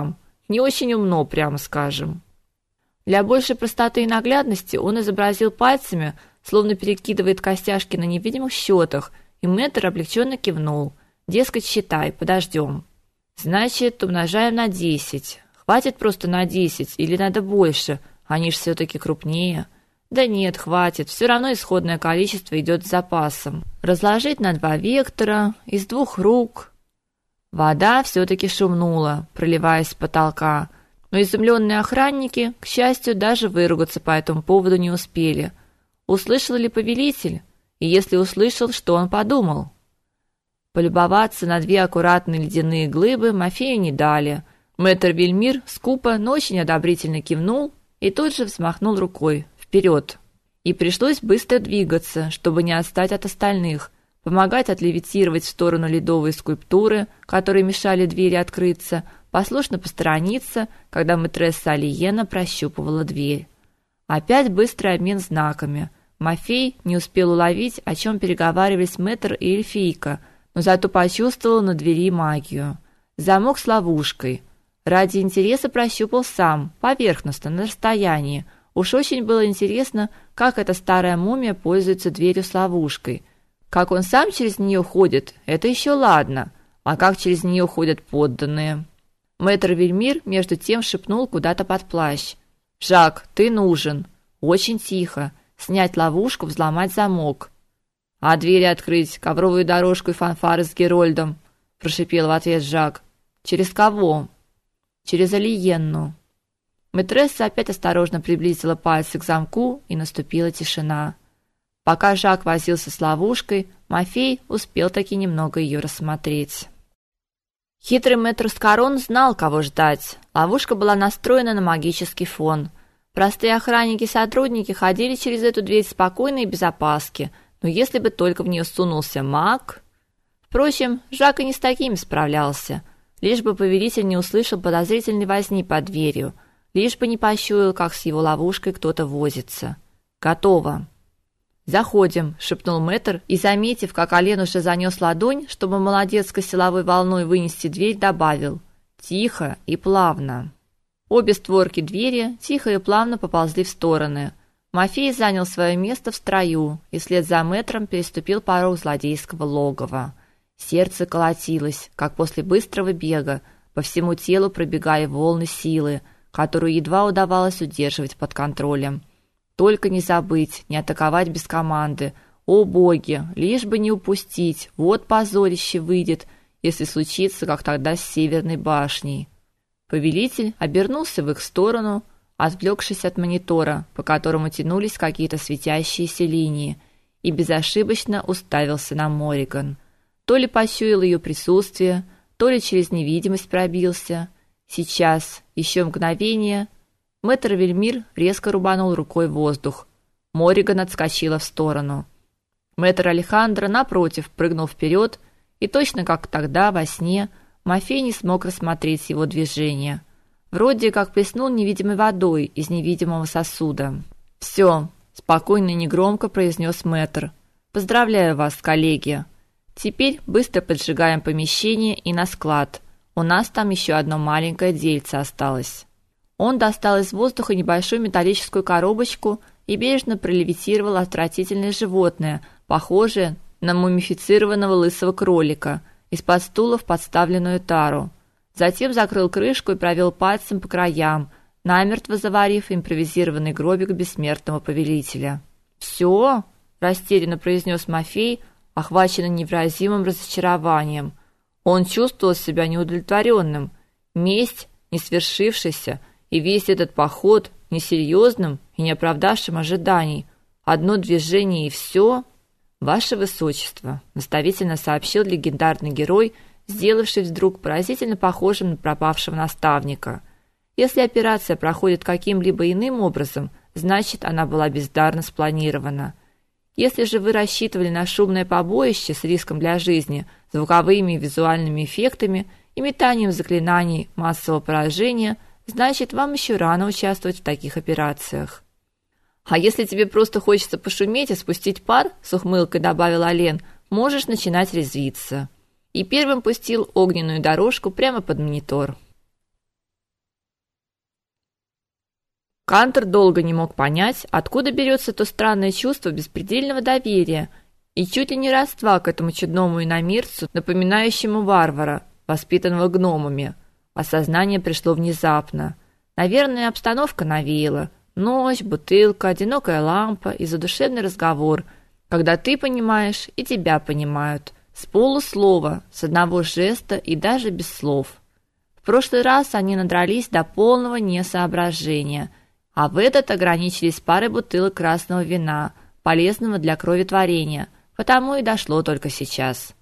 Не очень умно, прямо скажем. Для большей простоты и наглядности он изобразил пальцами, словно перекидывает костяшки на невидимых счетах, и мэтр облегченно кивнул. Дескать, считай, подождем. Значит, умножаем на десять. Хватит просто на десять или надо больше? Они ж все-таки крупнее. Да нет, хватит. Все равно исходное количество идет с запасом. Разложить на два вектора, из двух рук. Вода все-таки шумнула, проливаясь с потолка. Но изумленные охранники, к счастью, даже выругаться по этому поводу не успели. Услышал ли повелитель? И если услышал, что он подумал? Полюбоваться на две аккуратные ледяные глыбы Мафею не дали. Мэтр Вельмир скупо, но очень одобрительно кивнул и тут же взмахнул рукой вперед. И пришлось быстро двигаться, чтобы не отстать от остальных, помогать отлевитировать в сторону ледовые скульптуры, которые мешали двери открыться, послушно посторониться, когда мэтресса Алиена прощупывала дверь. Опять быстрый обмен знаками. Мафей не успел уловить, о чем переговаривались мэтр и эльфийка, но зато почувствовал на двери магию. Замок с ловушкой. Ради интереса прощупал сам, поверхностно, на расстоянии. Уж очень было интересно, как эта старая мумия пользуется дверью с ловушкой. Как он сам через нее ходит, это еще ладно, а как через нее ходят подданные. Мэтр Вельмир между тем шепнул куда-то под плащ. «Жак, ты нужен!» Очень тихо. Снять ловушку, взломать замок. «А двери открыть, ковровую дорожку и фанфары с Герольдом!» прошипел в ответ Жак. «Через кого?» «Через Алиенну». Мэтресса опять осторожно приблизила пальцы к замку, и наступила тишина. Пока Жак возился с ловушкой, Мафей успел таки немного ее рассмотреть. Хитрый мэтр Скарон знал, кого ждать. Ловушка была настроена на магический фон. Простые охранники-сотрудники ходили через эту дверь спокойно и без опаски, но если бы только в нее сунулся маг... Впрочем, Жак и не с такими справлялся. Лишь бы повелитель не услышал подозрительной возни под дверью, лишь бы не почуял, как с его ловушкой кто-то возится. Готово. «Заходим», — шепнул мэтр, и, заметив, как Ален уже занес ладонь, чтобы молодецкой силовой волной вынести дверь, добавил «тихо и плавно». Обе створки двери тихо и плавно поползли в стороны. Мафей занял свое место в строю и вслед за мэтром переступил порог злодейского логова. Сердце колотилось, как после быстрого бега, по всему телу пробегая волны силы, которую едва удавалось удерживать под контролем. Только не забыть, не атаковать без команды. О боги, лишь бы не упустить, вот позорище выйдет, если случится, как тогда с Северной башней. Повелитель обернулся в их сторону, отвлекшись от монитора, по которому тянулись какие-то светящиеся линии, и безошибочно уставился на Мориган. То ли почуял ее присутствие, то ли через невидимость пробился. Сейчас, еще мгновение, мэтр Вельмир резко рубанул рукой в воздух. Мориган отскочила в сторону. Мэтр Алехандро, напротив, прыгнул вперед, и точно как тогда, во сне, Мафей не смог рассмотреть его движения. Вроде как плеснул невидимой водой из невидимого сосуда. «Все», — спокойно и негромко произнес мэтр. «Поздравляю вас, коллеги. Теперь быстро поджигаем помещение и на склад. У нас там еще одно маленькое дельце осталось». Он достал из воздуха небольшую металлическую коробочку и бережно пролевитировал отвратительное животное, похожее на мумифицированного лысого кролика, из-под стула в подставленную тару. Затем закрыл крышку и провел пальцем по краям, намертво заварив импровизированный гробик бессмертного повелителя. «Все?» – растерянно произнес Мафей, охваченный невыразимым разочарованием. Он чувствовал себя неудовлетворенным. Месть, не свершившаяся, и весь этот поход несерьезным и не оправдавшим ожиданий. Одно движение и все. «Ваше Высочество», – наставительно сообщил легендарный герой, сделавшись вдруг поразительно похожим на пропавшего наставника. «Если операция проходит каким-либо иным образом, значит, она была бездарно спланирована. Если же вы рассчитывали на шумное побоище с риском для жизни, звуковыми и визуальными эффектами и метанием заклинаний массового поражения, значит, вам еще рано участвовать в таких операциях». «А если тебе просто хочется пошуметь и спустить пар», — с ухмылкой добавил Ален, — «можешь начинать резвиться». И первым пустил огненную дорожку прямо под монитор. Кантор долго не мог понять, откуда берется то странное чувство беспредельного доверия и чуть ли не родства к этому чудному иномирцу, напоминающему варвара, воспитанного гномами. Осознание пришло внезапно. Наверное, обстановка навеяла. Ночь, бутылка, одинокая лампа и задушевный разговор, когда ты понимаешь и тебя понимают, с полуслова, с одного жеста и даже без слов. В прошлый раз они надрались до полного несоображения, а в этот ограничились парой бутылок красного вина, полезного для кроветворения, потому и дошло только сейчас.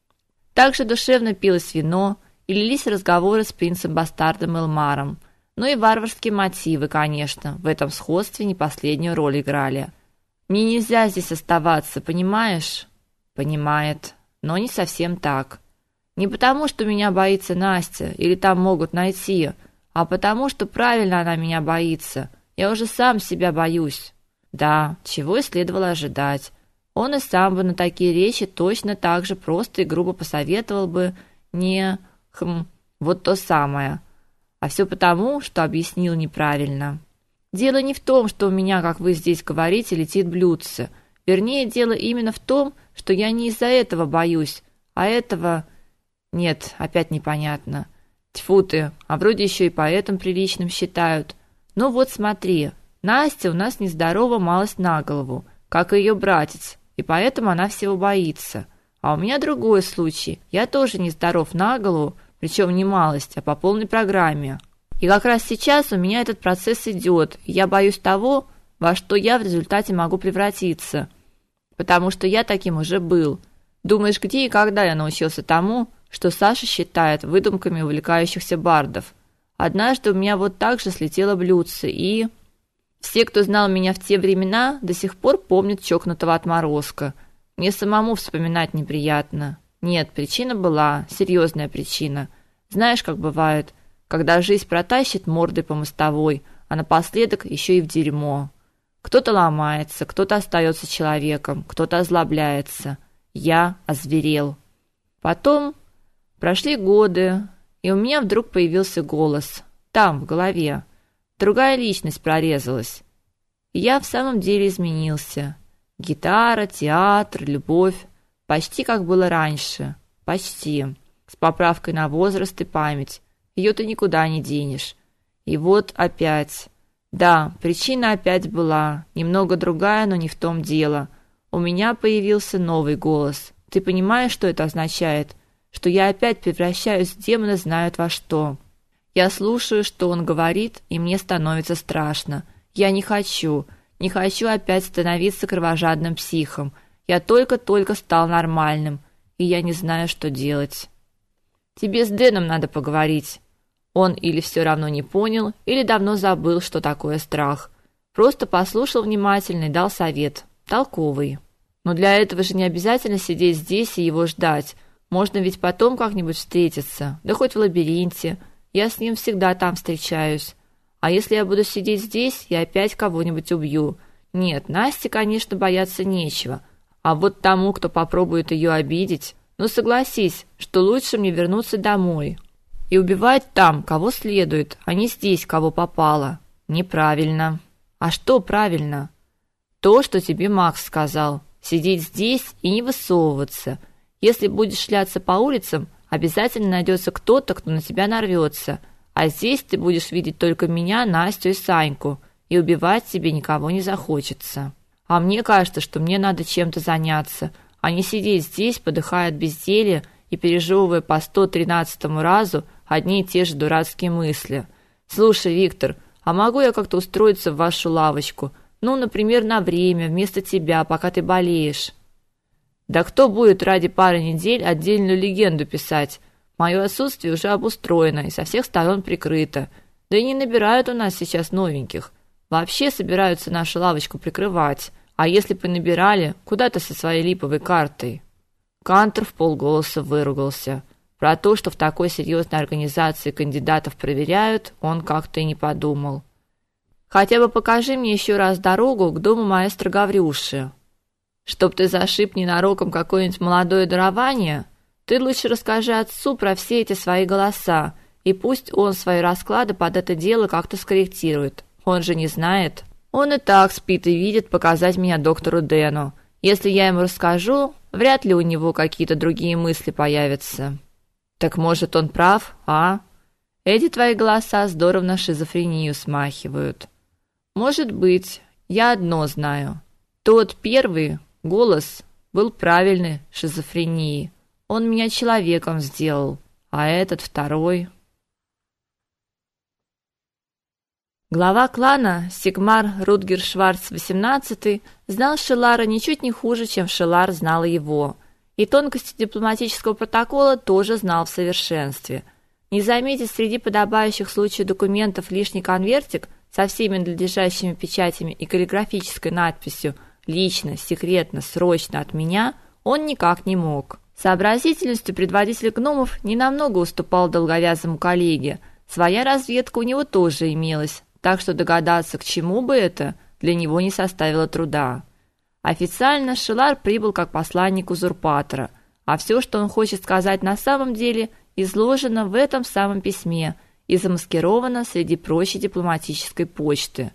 Также душевно пилось вино и лились разговоры с принцем-бастардом Элмаром. Ну и варварские мотивы, конечно, в этом сходстве не последнюю роль играли. Мне нельзя здесь оставаться, понимаешь? Понимает, но не совсем так. Не потому, что меня боится Настя или там могут найти, а потому, что правильно она меня боится. Я уже сам себя боюсь. Да, чего и следовало ожидать. Он и сам бы на такие речи точно так же просто и грубо посоветовал бы не хм, вот то самое. А все потому, что объяснил неправильно. Дело не в том, что у меня, как вы здесь говорите, летит блюдце. Вернее, дело именно в том, что я не из-за этого боюсь, а этого... Нет, опять непонятно. Тьфу ты, а вроде еще и поэтом приличным считают. Ну вот смотри, Настя у нас нездорова малость на голову, как и ее братец, и поэтому она всего боится. А у меня другой случай. Я тоже нездоров на голову, причем не малость, а по полной программе. И как раз сейчас у меня этот процесс идет, и я боюсь того, во что я в результате могу превратиться, потому что я таким уже был. Думаешь, где и когда я научился тому, что Саша считает выдумками увлекающихся бардов? Однажды у меня вот так же слетело блюдце, и... Все, кто знал меня в те времена, до сих пор помнят чокнутого отморозка. Мне самому вспоминать неприятно. Нет, причина была, серьезная причина. Знаешь, как бывает, когда жизнь протащит мордой по мостовой, а напоследок еще и в дерьмо. Кто-то ломается, кто-то остается человеком, кто-то озлобляется. Я озверел. Потом прошли годы, и у меня вдруг появился голос. Там, в голове. Другая личность прорезалась. И я в самом деле изменился. Гитара, театр, любовь. Почти как было раньше. Почти. С поправкой на возраст и память. Ее ты никуда не денешь. И вот опять. Да, причина опять была. Немного другая, но не в том дело. У меня появился новый голос. Ты понимаешь, что это означает? Что я опять превращаюсь в демона знают во что. Я слушаю, что он говорит, и мне становится страшно. Я не хочу. Не хочу опять становиться кровожадным психом. Я только-только стал нормальным, и я не знаю, что делать. Тебе с Дэном надо поговорить. Он или все равно не понял, или давно забыл, что такое страх. Просто послушал внимательно и дал совет. Толковый. Но для этого же не обязательно сидеть здесь и его ждать. Можно ведь потом как-нибудь встретиться. Да хоть в лабиринте. Я с ним всегда там встречаюсь. А если я буду сидеть здесь, я опять кого-нибудь убью. Нет, Насте, конечно, бояться нечего. А вот тому, кто попробует ее обидеть, ну согласись, что лучше мне вернуться домой и убивать там, кого следует, а не здесь, кого попало. Неправильно. А что правильно? То, что тебе Макс сказал. Сидеть здесь и не высовываться. Если будешь шляться по улицам, обязательно найдется кто-то, кто на тебя нарвется. А здесь ты будешь видеть только меня, Настю и Саньку, и убивать тебе никого не захочется. А мне кажется, что мне надо чем-то заняться, а не сидеть здесь, подыхая от безделья и пережевывая по сто тринадцатому разу одни и те же дурацкие мысли. Слушай, Виктор, а могу я как-то устроиться в вашу лавочку? Ну, например, на время, вместо тебя, пока ты болеешь. Да кто будет ради пары недель отдельную легенду писать? Мое отсутствие уже обустроено и со всех сторон прикрыто. Да и не набирают у нас сейчас новеньких. Вообще собираются нашу лавочку прикрывать. А если бы набирали, куда ты со своей липовой картой? Кантор вполголоса выругался. Про то, что в такой серьезной организации кандидатов проверяют, он как-то и не подумал. Хотя бы покажи мне еще раз дорогу к дому маэстро Гаврюши. Чтоб ты зашиб ненароком какое-нибудь молодое дарование, ты лучше расскажи отцу про все эти свои голоса, и пусть он свои расклады под это дело как-то скорректирует. Он же не знает. Он и так спит и видит показать меня доктору Дэну. Если я ему расскажу, вряд ли у него какие-то другие мысли появятся. Так может, он прав, а? Эти твои голоса здорово на шизофрению смахивают. Может быть, я одно знаю. Тот первый голос был правильный шизофрении. Он меня человеком сделал, а этот второй... Глава клана Сигмар Рутгер Шварц восемнадцатый знал Шелара ничуть не хуже, чем Шелар знал его, и тонкости дипломатического протокола тоже знал в совершенстве. Не заметить среди подобающих случаю документов лишний конвертик со всеми надлежащими печатями и каллиграфической надписью «Лично, секретно, срочно от меня» он никак не мог. Сообразительностью предводитель гномов ненамного уступал долговязому коллеге. Своя разведка у него тоже имелась, так что догадаться, к чему бы это, для него не составило труда. Официально Шелар прибыл как посланник узурпатора, а все, что он хочет сказать на самом деле, изложено в этом самом письме и замаскировано среди прочей дипломатической почты.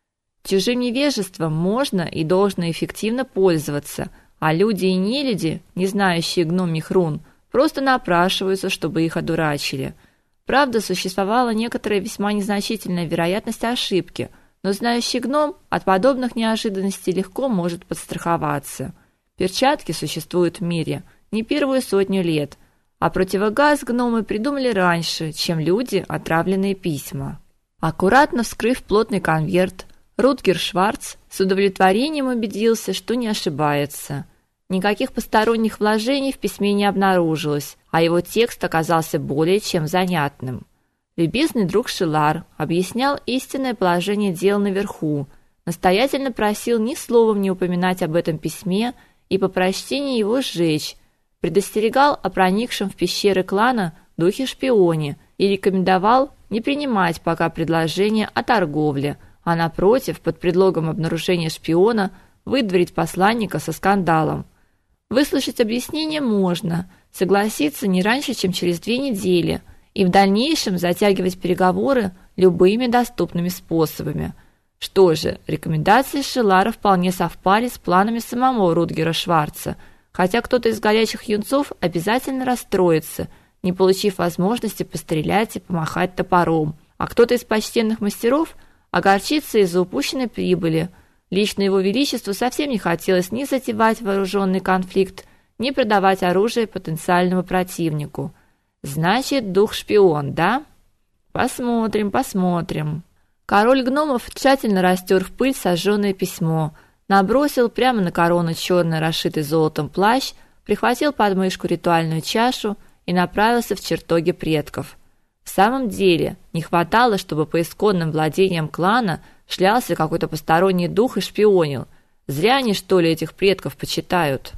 Чужим невежеством можно и должно эффективно пользоваться, а люди и нелюди, не знающие гномьих рун, просто напрашиваются, чтобы их одурачили. Правда, существовала некоторая весьма незначительная вероятность ошибки, но знающий гном от подобных неожиданностей легко может подстраховаться. Перчатки существуют в мире не первую сотню лет, а противогаз гномы придумали раньше, чем люди отравленные письма. Аккуратно вскрыв плотный конверт, Рутгер Шварц с удовлетворением убедился, что не ошибается. Никаких посторонних вложений в письме не обнаружилось, а его текст оказался более чем занятным. Любезный друг Шелар объяснял истинное положение дел наверху, настоятельно просил ни словом не упоминать об этом письме и по прочтении его сжечь, предостерегал о проникшем в пещеры клана духе-шпионе и рекомендовал не принимать пока предложение о торговле, а напротив, под предлогом обнаружения шпиона, выдворить посланника со скандалом. Выслушать объяснение можно, согласиться не раньше, чем через две недели, и в дальнейшем затягивать переговоры любыми доступными способами. Что же, рекомендации Шелара вполне совпали с планами самого Рутгера Шварца, хотя кто-то из горячих юнцов обязательно расстроится, не получив возможности пострелять и помахать топором, а кто-то из почтенных мастеров огорчится из-за упущенной прибыли. Лично его величеству совсем не хотелось ни затевать вооруженный конфликт, ни продавать оружие потенциальному противнику. Значит, дух-шпион, да? Посмотрим, посмотрим. Король гномов тщательно растер в пыль сожженное письмо, набросил прямо на корону черный расшитый золотом плащ, прихватил под мышку ритуальную чашу и направился в чертоги предков. В самом деле, не хватало, чтобы по исконным владениям клана шлялся какой-то посторонний дух и шпионил. Зря они, что ли, этих предков почитают.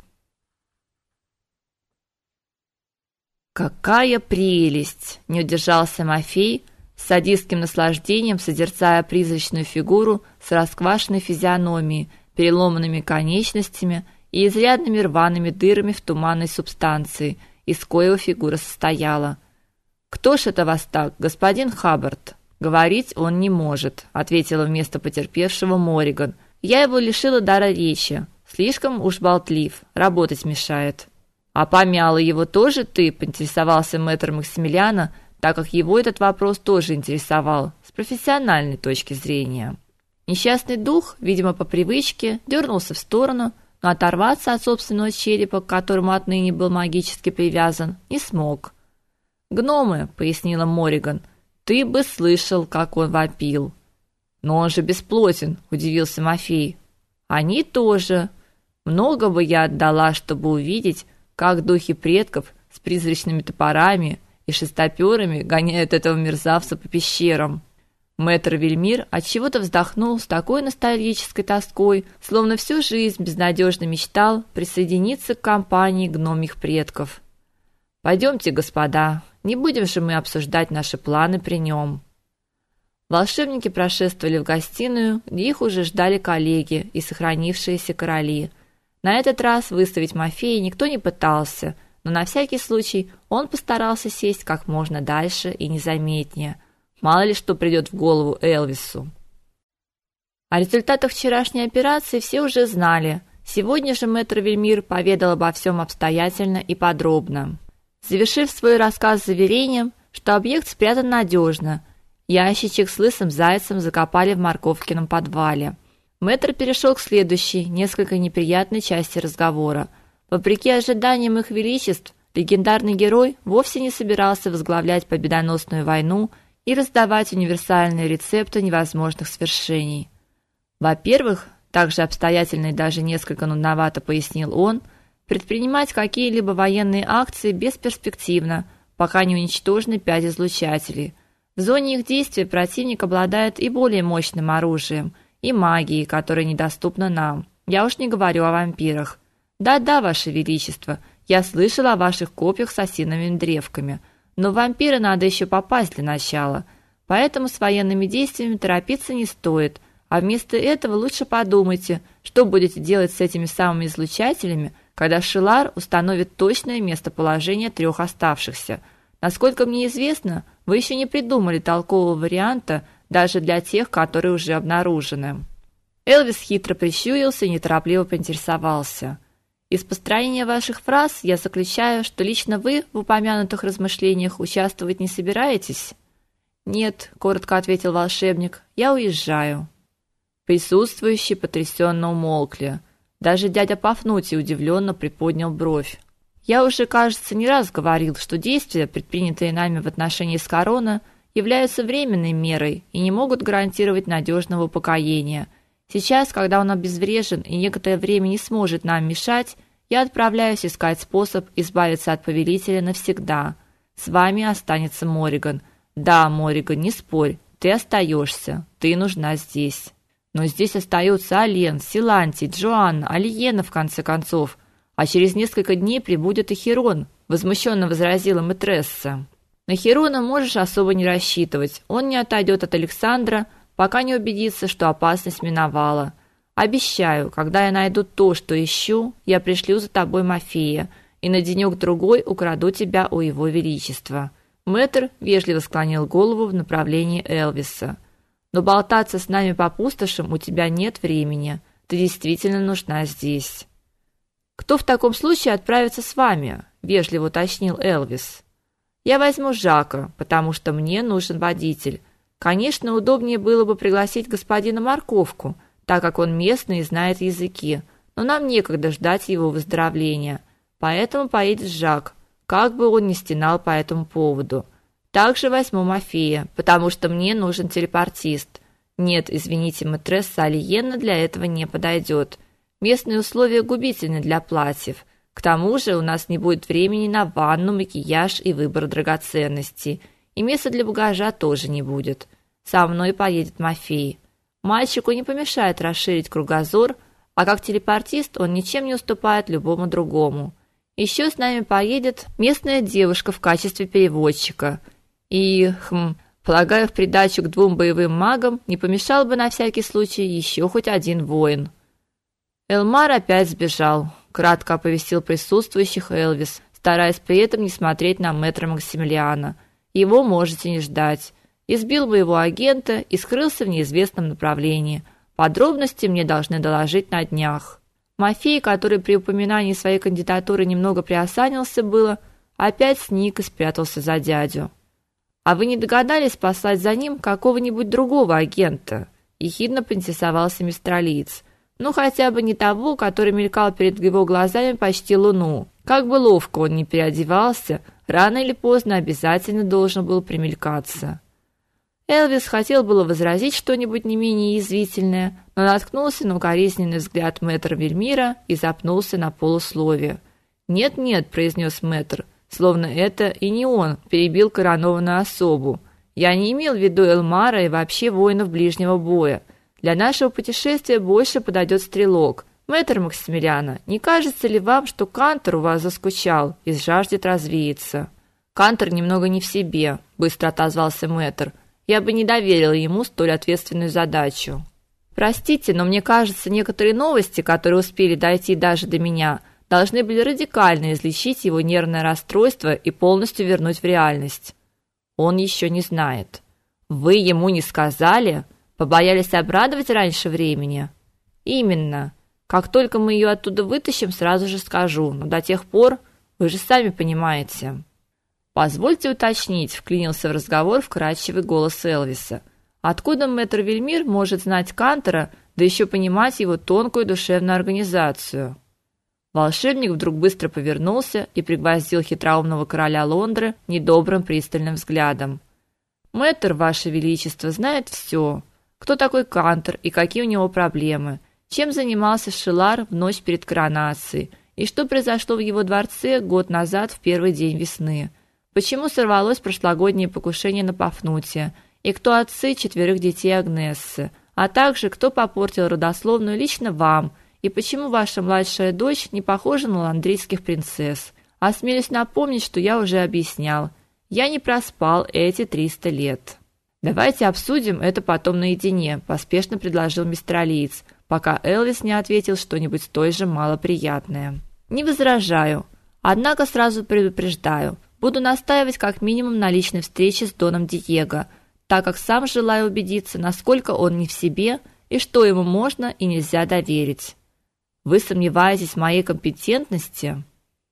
Какая прелесть! Не удержался Мафей, с садистским наслаждением созерцая призрачную фигуру с расквашенной физиономией, переломанными конечностями и изрядными рваными дырами в туманной субстанции, из коего фигура состояла. Кто ж это вас так, господин Хаббард? Говорить он не может, ответила вместо потерпевшего Мориган. Я его лишила дара речи. Слишком уж болтлив, работать мешает. А помяла его тоже ты, поинтересовался мэтр Максимилиана, так как его этот вопрос тоже интересовал с профессиональной точки зрения. Несчастный дух, видимо, по привычке, дернулся в сторону, но оторваться от собственного черепа, к которому отныне был магически привязан, не смог. «Гномы», — пояснила Мориган, — «ты бы слышал, как он вопил». «Но он же бесплотен», — удивился Мафей. «Они тоже. Много бы я отдала, чтобы увидеть, как духи предков с призрачными топорами и шестоперами гоняют этого мерзавца по пещерам». Мэтр Вельмир отчего-то вздохнул с такой ностальгической тоской, словно всю жизнь безнадежно мечтал присоединиться к компании гномьих предков. «Пойдемте, господа, не будем же мы обсуждать наши планы при нем». Волшебники прошествовали в гостиную, где их уже ждали коллеги и сохранившиеся короли. На этот раз выставить Мафея никто не пытался, но на всякий случай он постарался сесть как можно дальше и незаметнее. Мало ли что придет в голову Элвису. О результатах вчерашней операции все уже знали. Сегодня же мэтр Вельмир поведал обо всем обстоятельно и подробно, завершив свой рассказ заверением, что объект спрятан надежно. Ящичек с лысым зайцем закопали в Морковкином подвале. Мэтр перешел к следующей, несколько неприятной части разговора. Вопреки ожиданиям их величеств, легендарный герой вовсе не собирался возглавлять победоносную войну и раздавать универсальные рецепты невозможных свершений. Во-первых, также обстоятельно и даже несколько нудновато пояснил он, предпринимать какие-либо военные акции бесперспективно, пока не уничтожены пять излучателей. В зоне их действия противник обладает и более мощным оружием, и магией, которая недоступна нам. Я уж не говорю о вампирах. Да-да, ваше величество, я слышал о ваших копьях с осиновыми древками, но в вампиры надо еще попасть для начала. Поэтому с военными действиями торопиться не стоит. А вместо этого лучше подумайте, что будете делать с этими самыми излучателями, когда Шилар установит точное местоположение трех оставшихся. Насколько мне известно, вы еще не придумали толкового варианта даже для тех, которые уже обнаружены. Элвис хитро прищурился и неторопливо поинтересовался: из построения ваших фраз я заключаю, что лично вы в упомянутых размышлениях участвовать не собираетесь? Нет, коротко ответил волшебник. Я уезжаю. Присутствующие потрясенно умолкли. Даже дядя Пафнутий удивленно приподнял бровь. Я уже, кажется, не раз говорил, что действия, предпринятые нами в отношении Скорона, являются временной мерой и не могут гарантировать надежного упокоения. Сейчас, когда он обезврежен и некоторое время не сможет нам мешать, я отправляюсь искать способ избавиться от повелителя навсегда. С вами останется Мориган. Да, Мориган, не спорь, ты остаешься, ты нужна здесь. Но здесь остаются Ален, Силантий, Джоанна, Алиена в конце концов, а через несколько дней прибудет и Херон, возмущенно возразила мэтресса. На Херона можешь особо не рассчитывать. Он не отойдет от Александра, пока не убедится, что опасность миновала. Обещаю, когда я найду то, что ищу, я пришлю за тобой Мафея и на денек-другой украду тебя у его величества. Мэтр вежливо склонил голову в направлении Элвиса. Но болтаться с нами по пустошам у тебя нет времени. Ты действительно нужна здесь. Кто в таком случае отправится с вами? Вежливо уточнил Элвис. Я возьму Жака, потому что мне нужен водитель. Конечно, удобнее было бы пригласить господина Морковку, так как он местный и знает языки, но нам некогда ждать его выздоровления. Поэтому поедет Жак, как бы он ни стенал по этому поводу. Также возьму Мафея, потому что мне нужен телепортист. Нет, извините, мэтресса Алиена для этого не подойдет. Местные условия губительны для платьев. К тому же у нас не будет времени на ванну, макияж и выбор драгоценностей. И места для багажа тоже не будет. Со мной поедет Мафей. Мальчику не помешает расширить кругозор, а как телепортист он ничем не уступает любому другому. Еще с нами поедет местная девушка в качестве переводчика. И, хм, полагаю, в придачу к двум боевым магам не помешал бы на всякий случай еще хоть один воин. Элмар опять сбежал, кратко оповестил присутствующих Элвис, стараясь при этом не смотреть на мэтра Максимилиана. Его можете не ждать. Избил моего агента и скрылся в неизвестном направлении. Подробности мне должны доложить на днях. Мафей, который при упоминании своей кандидатуры немного приосанился было, опять сник и спрятался за дядю. А вы не догадались послать за ним какого-нибудь другого агента? Ехидно поинтересовался мистер Лиц. Ну хотя бы не того, который мелькал перед его глазами почти луну. Как бы ловко он ни переодевался, рано или поздно обязательно должен был примелькаться. Элвис хотел было возразить что-нибудь не менее язвительное, но наткнулся на укоризненный взгляд мэтра Вельмира и запнулся на полуслове. "Нет-нет", произнес мэтр, словно это и не он перебил коронованную особу. "Я не имел в виду Элмара и вообще воинов ближнего боя. Для нашего путешествия больше подойдет стрелок. Мэтр Максимилиана, не кажется ли вам, что Кантор у вас заскучал и жаждет развеяться?" "Кантор немного не в себе", быстро отозвался мэтр. "Я бы не доверил ему столь ответственную задачу. Простите, но мне кажется, некоторые новости, которые успели дойти даже до меня, должны были радикально излечить его нервное расстройство и полностью вернуть в реальность". "Он еще не знает". "Вы ему не сказали?" Побоялись обрадовать раньше времени? Именно. Как только мы ее оттуда вытащим, сразу же скажу. Но до тех пор, вы же сами понимаете. Позвольте уточнить, вклинился в разговор вкрадчивый голос Элвиса. Откуда мэтр Вельмир может знать Кантора, да еще понимать его тонкую душевную организацию? Волшебник вдруг быстро повернулся и пригвоздил хитроумного короля Лондры недобрым пристальным взглядом. Мэтр, ваше величество, знает все. Кто такой Кантор и какие у него проблемы? Чем занимался Шелар в ночь перед коронацией? И что произошло в его дворце год назад в первый день весны? Почему сорвалось прошлогоднее покушение на Пафнутия? И кто отцы четверых детей Агнессы? А также кто попортил родословную лично вам? И почему ваша младшая дочь не похожа на ландрийских принцесс? Осмелюсь напомнить, что я уже объяснял. Я не проспал эти триста лет. Давайте обсудим это потом наедине, поспешно предложил мистер Алиец, пока Элвис не ответил что-нибудь столь же малоприятное. Не возражаю. Однако сразу предупреждаю, буду настаивать как минимум на личной встрече с доном Диего, так как сам желаю убедиться, насколько он не в себе и что ему можно и нельзя доверить. Вы сомневаетесь в моей компетентности?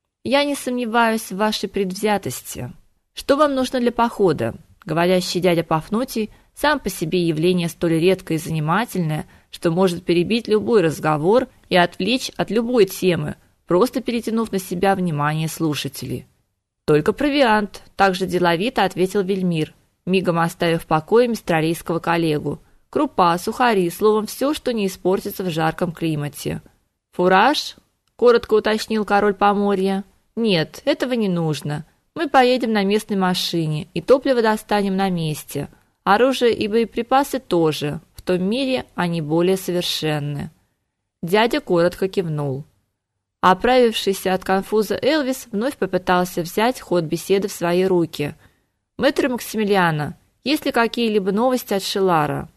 Я не сомневаюсь в вашей предвзятости. Что вам нужно для похода? Говорящий дядя Пафнутий сам по себе явление столь редкое и занимательное, что может перебить любой разговор и отвлечь от любой темы, просто перетянув на себя внимание слушателей. Только провиант, также деловито ответил Вельмир, мигом оставив в покое мистралийского коллегу. Крупа, сухари, словом, все, что не испортится в жарком климате. Фураж? Коротко уточнил король Поморья. Нет, этого не нужно. Мы поедем на местной машине и топливо достанем на месте. Оружие и боеприпасы тоже. В том мире они более совершенны. Дядя коротко кивнул. Оправившийся от конфуза Элвис вновь попытался взять ход беседы в свои руки. Мэтр Максимилиана, есть ли какие-либо новости от Шелара?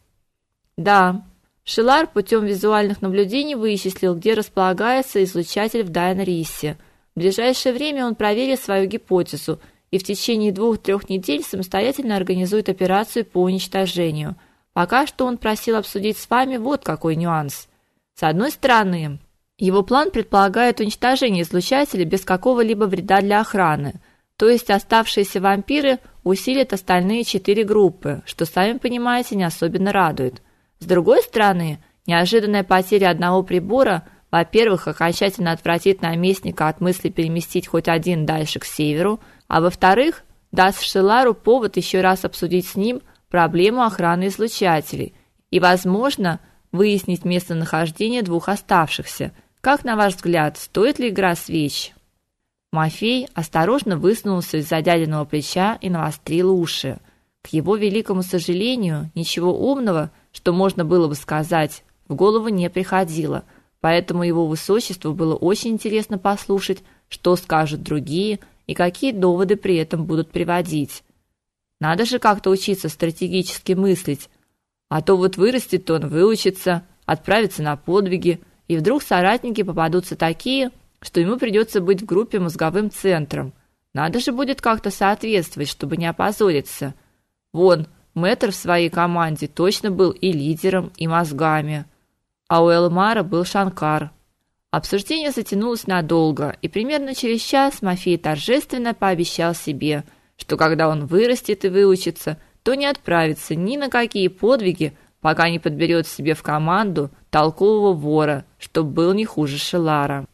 Да. Шелар путем визуальных наблюдений вычислил, где располагается излучатель в Дайнрисе. В ближайшее время он проверит свою гипотезу и в течение двух-трех недель самостоятельно организует операцию по уничтожению. Пока что он просил обсудить с вами вот какой нюанс. С одной стороны, его план предполагает уничтожение излучателя без какого-либо вреда для охраны, то есть оставшиеся вампиры усилят остальные четыре группы, что, сами понимаете, не особенно радует. С другой стороны, неожиданная потеря одного прибора, во-первых, окончательно отвратит наместника от мысли переместить хоть один дальше к северу, а во-вторых, даст Шелару повод еще раз обсудить с ним проблему охраны излучателей и, возможно, выяснить местонахождение двух оставшихся. Как, на ваш взгляд, стоит ли игра свеч? Мафей осторожно высунулся из-за дядиного плеча и навострил уши. К его великому сожалению, ничего умного, что можно было бы сказать, в голову не приходило, поэтому его высочеству было очень интересно послушать, что скажут другие и какие доводы при этом будут приводить. Надо же как-то учиться стратегически мыслить, а то вот вырастет он, выучится, отправится на подвиги, и вдруг соратники попадутся такие, что ему придется быть в группе мозговым центром. Надо же будет как-то соответствовать, чтобы не опозориться. Вон, мэтр в своей команде точно был и лидером, и мозгами. А у Элмара был Шанкар. Обсуждение затянулось надолго, и примерно через час Мафей торжественно пообещал себе, что когда он вырастет и выучится, то не отправится ни на какие подвиги, пока не подберет себе в команду толкового вора, чтоб был не хуже Шелара.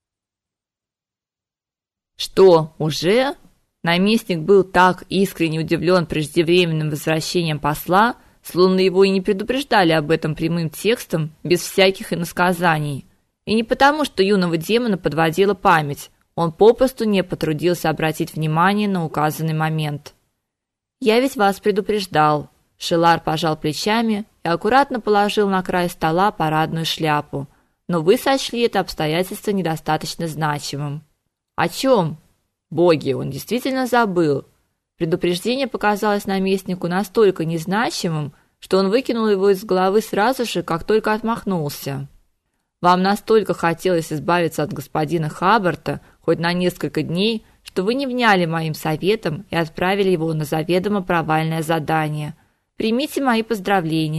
Что, уже? Наместник был так искренне удивлен преждевременным возвращением посла, словно его и не предупреждали об этом прямым текстом, без всяких иносказаний. И не потому, что юного демона подводила память, он попросту не потрудился обратить внимание на указанный момент. «Я ведь вас предупреждал», — Шелар пожал плечами и аккуратно положил на край стола парадную шляпу, «но вы сочли это обстоятельство недостаточно значимым». «О чем?» Боги, он действительно забыл. Предупреждение показалось наместнику настолько незначимым, что он выкинул его из головы сразу же, как только отмахнулся. Вам настолько хотелось избавиться от господина Хаббарта хоть на несколько дней, что вы не вняли моим советам и отправили его на заведомо провальное задание. Примите мои поздравления.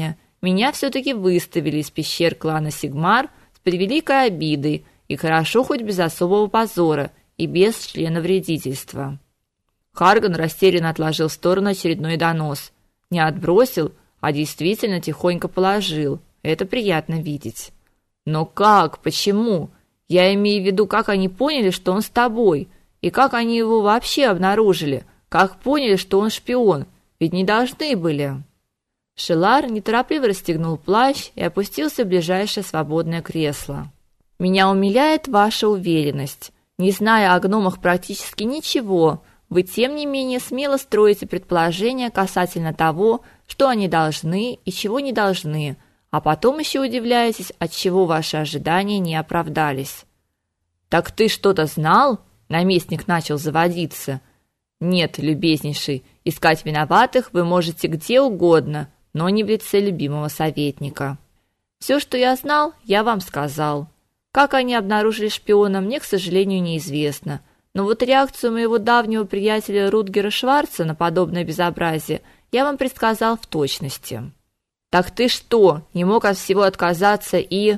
меня все-таки выставили из пещер клана Сигмар с превеликой обидой, и хорошо хоть без особого позора и без членовредительства. Харган растерянно отложил в сторону очередной донос. Не отбросил, а действительно тихонько положил. Это приятно видеть. Но как? Почему? Я имею в виду, как они поняли, что он с тобой, и как они его вообще обнаружили, как поняли, что он шпион, ведь не должны были. Шелар неторопливо расстегнул плащ и опустился в ближайшее свободное кресло. Меня умиляет ваша уверенность. Не зная о гномах практически ничего, вы тем не менее смело строите предположения касательно того, что они должны и чего не должны, а потом еще удивляетесь, отчего ваши ожидания не оправдались. Так ты что-то знал? Наместник начал заводиться. Нет, любезнейший, искать виноватых вы можете где угодно, но не в лице любимого советника. Все, что я знал, я вам сказал. Как они обнаружили шпиона, мне, к сожалению, неизвестно. Но вот реакцию моего давнего приятеля Рутгера Шварца на подобное безобразие я вам предсказал в точности. Так ты что, не мог от всего отказаться и...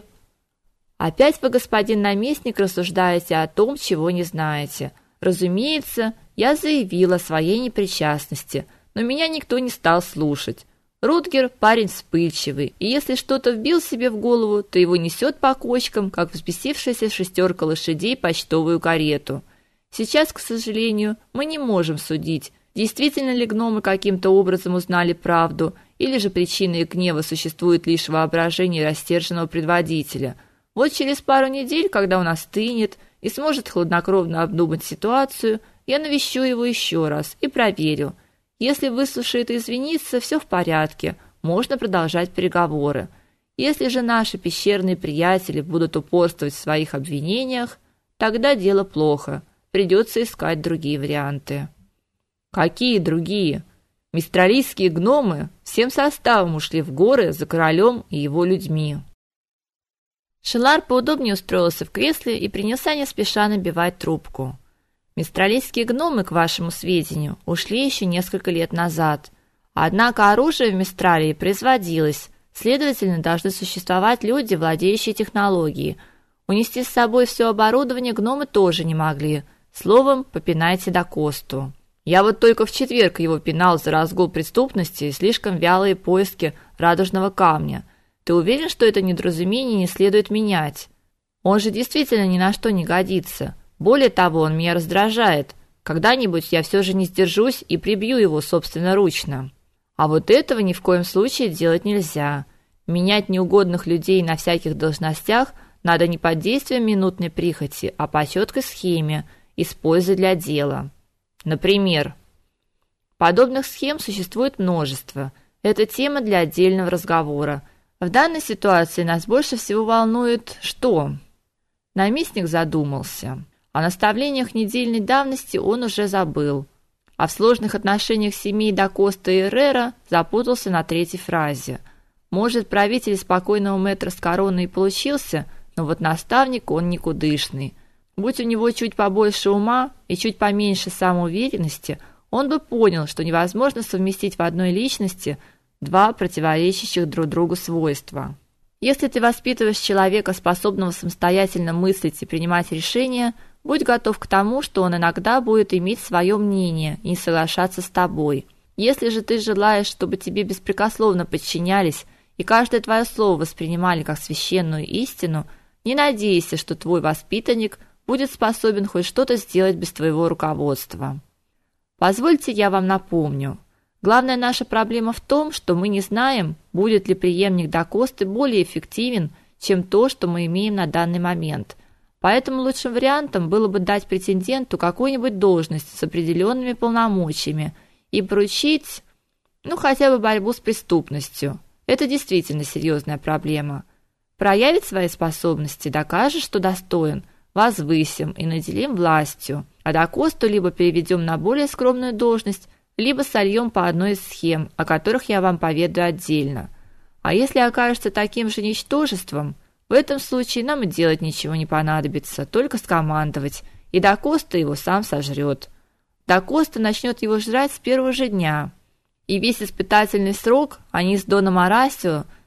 Опять вы, господин наместник, рассуждаете о том, чего не знаете. Разумеется, я заявила о своей непричастности, но меня никто не стал слушать. Рутгер парень вспыльчивый, и если что-то вбил себе в голову, то его несет по кочкам, как взбесившаяся шестерка лошадей почтовую карету. Сейчас, к сожалению, мы не можем судить, действительно ли гномы каким-то образом узнали правду, или же причиной гнева существует лишь воображение растерженного предводителя. Вот через пару недель, когда он остынет и сможет хладнокровно обдумать ситуацию, я навещу его еще раз и проверю. Если выслушает и извинится, все в порядке, можно продолжать переговоры. Если же наши пещерные приятели будут упорствовать в своих обвинениях, тогда дело плохо, придется искать другие варианты. Какие другие? Мистралийские гномы всем составом ушли в горы за королем и его людьми. Шелар поудобнее устроился в кресле и принялся не спеша набивать трубку. Мистралийские гномы, к вашему сведению, ушли еще несколько лет назад. Однако оружие в Мистралии производилось, следовательно, должны существовать люди, владеющие технологией. Унести с собой все оборудование гномы тоже не могли. Словом, попинайте Дакосту. Я вот только в четверг его пинал за разгул преступности и слишком вялые поиски радужного камня. Ты уверен, что это недоразумение не следует менять? Он же действительно ни на что не годится. Более того, он меня раздражает. Когда-нибудь я все же не сдержусь и прибью его собственноручно. А вот этого ни в коем случае делать нельзя. Менять неугодных людей на всяких должностях надо не под действием минутной прихоти, а по четкой схеме и с пользой для дела. Например, подобных схем существует множество. Это тема для отдельного разговора. В данной ситуации нас больше всего волнует что? Наместник задумался. О наставлениях недельной давности он уже забыл, а в сложных отношениях семей Дакоста и Эррера запутался на третьей фразе. Может, правитель спокойного мэтра с короной и получился, но вот наставник он никудышный. Будь у него чуть побольше ума и чуть поменьше самоуверенности, он бы понял, что невозможно совместить в одной личности два противоречащих друг другу свойства. Если ты воспитываешь человека, способного самостоятельно мыслить и принимать решения, будь готов к тому, что он иногда будет иметь свое мнение и не соглашаться с тобой. Если же ты желаешь, чтобы тебе беспрекословно подчинялись и каждое твое слово воспринимали как священную истину, не надейся, что твой воспитанник будет способен хоть что-то сделать без твоего руководства. Позвольте, я вам напомню. Главная наша проблема в том, что мы не знаем, будет ли преемник Дакосты более эффективен, чем то, что мы имеем на данный момент. Поэтому лучшим вариантом было бы дать претенденту какую-нибудь должность с определенными полномочиями и поручить, ну, хотя бы борьбу с преступностью. Это действительно серьезная проблема. Проявит свои способности, докажет, что достоин, возвысим и наделим властью, а Дакосту либо переведем на более скромную должность, либо сольем по одной из схем, о которых я вам поведаю отдельно. А если окажется таким же ничтожеством, в этом случае нам и делать ничего не понадобится, только скомандовать, и Дакоста его сам сожрет. Дакоста начнет его жрать с первого же дня, и весь испытательный срок они с Доном Арасио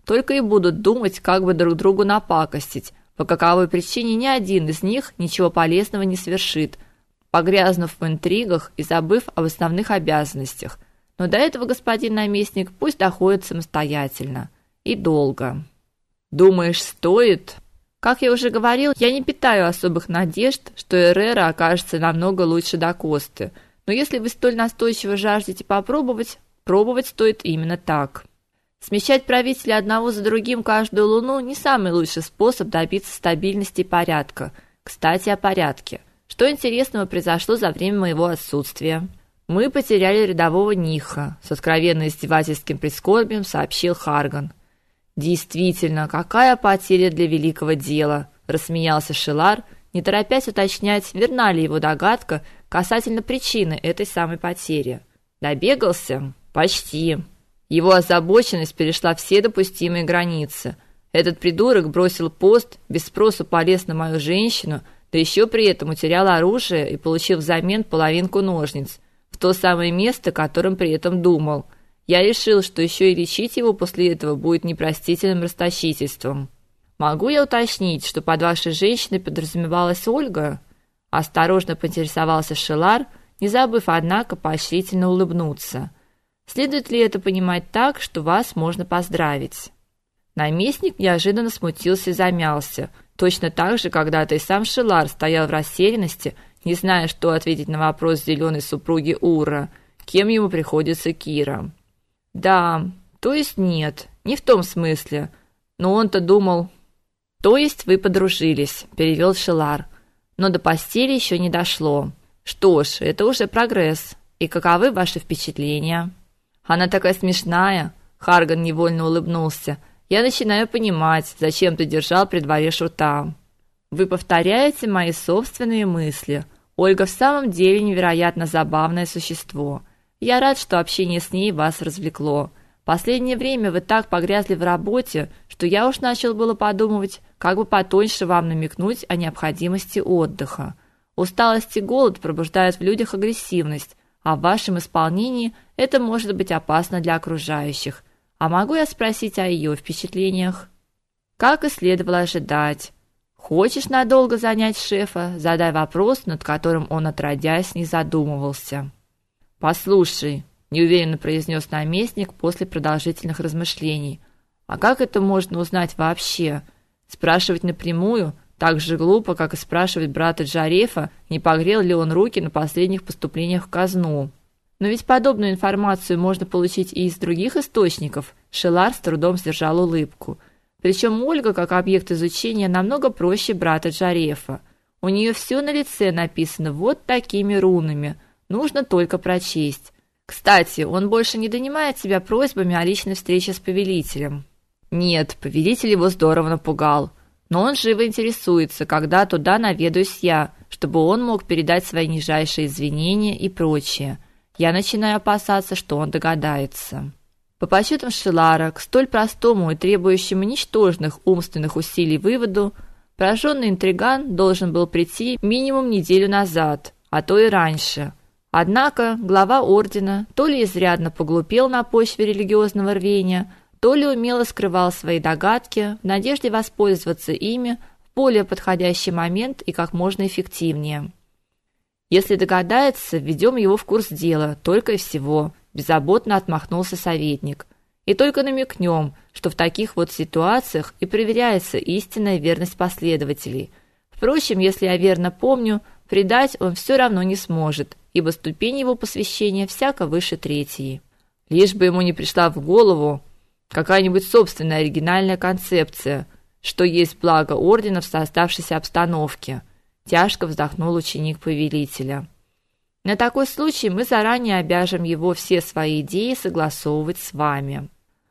только и будут думать, как бы друг другу напакостить, по каковой причине ни один из них ничего полезного не совершит, погрязнув в интригах и забыв об основных обязанностях. Но до этого господин наместник пусть доходит самостоятельно и долго. Думаешь, стоит? Как я уже говорил, я не питаю особых надежд, что Эррера окажется намного лучше Дакосты. Но если вы столь настойчиво жаждете попробовать, пробовать стоит именно так. Смещать правителя одного за другим каждую луну не самый лучший способ добиться стабильности и порядка. Кстати, о порядке. Что интересного произошло за время моего отсутствия? Мы потеряли рядового Ниха, с откровенно издевательским прискорбием сообщил Харган. Действительно, какая потеря для великого дела, рассмеялся Шелар, не торопясь уточнять, верна ли его догадка касательно причины этой самой потери. Добегался? Почти. Его озабоченность перешла все допустимые границы. Этот придурок бросил пост, без спросу полез на мою женщину, да еще при этом утерял оружие и получил взамен половинку ножниц, в то самое место, которым при этом думал. Я решил, что еще и лечить его после этого будет непростительным расточительством. Могу я уточнить, что под вашей женщиной подразумевалась Ольга? Осторожно поинтересовался Шелар, не забыв, однако, поощрительно улыбнуться. Следует ли это понимать так, что вас можно поздравить? Наместник неожиданно смутился и замялся, точно так же, когда-то и сам Шелар стоял в растерянности, не зная, что ответить на вопрос зеленой супруги Ура, кем ему приходится Кира. Да, то есть нет, не в том смысле. Но он-то думал... То есть вы подружились, перевел Шелар. Но до постели еще не дошло. Что ж, это уже прогресс. И каковы ваши впечатления? Она такая смешная, Харган невольно улыбнулся. Я начинаю понимать, зачем ты держал при дворе шута. Вы повторяете мои собственные мысли. Ольга в самом деле невероятно забавное существо. Я рад, что общение с ней вас развлекло. Последнее время вы так погрязли в работе, что я уж начал было подумывать, как бы потоньше вам намекнуть о необходимости отдыха. Усталость и голод пробуждают в людях агрессивность, а в вашем исполнении это может быть опасно для окружающих. А могу я спросить о ее впечатлениях? Как и следовало ожидать. Хочешь надолго занять шефа? Задай вопрос, над которым он отродясь не задумывался. Послушай, неуверенно произнес наместник после продолжительных размышлений. А как это можно узнать вообще? Спрашивать напрямую так же глупо, как и спрашивать брата Джарефа, не погрел ли он руки на последних поступлениях в казну. Но ведь подобную информацию можно получить и из других источников. Шелар с трудом сдержал улыбку. Причем Ольга, как объект изучения, намного проще брата Джарефа. У нее все на лице написано вот такими рунами. Нужно только прочесть. Кстати, он больше не донимает тебя просьбами о личной встрече с повелителем. Нет, повелитель его здорово напугал. Но он живо интересуется, когда туда наведаюсь я, чтобы он мог передать свои нижайшие извинения и прочее. Я начинаю опасаться, что он догадается. По подсчетам Шелара, к столь простому и требующему ничтожных умственных усилий выводу, прожженный интриган должен был прийти минимум неделю назад, а то и раньше. Однако глава ордена то ли изрядно поглупел на почве религиозного рвения, то ли умело скрывал свои догадки в надежде воспользоваться ими в более подходящий момент и как можно эффективнее. Если догадается, введем его в курс дела, только и всего, беззаботно отмахнулся советник. И только намекнем, что в таких вот ситуациях и проверяется истинная верность последователей. Впрочем, если я верно помню, предать он все равно не сможет, ибо ступень его посвящения всяко выше третьей. Лишь бы ему не пришла в голову какая-нибудь собственная оригинальная концепция, что есть благо ордена в создавшейся обстановке. Тяжко вздохнул ученик повелителя. На такой случай мы заранее обяжем его все свои идеи согласовывать с вами.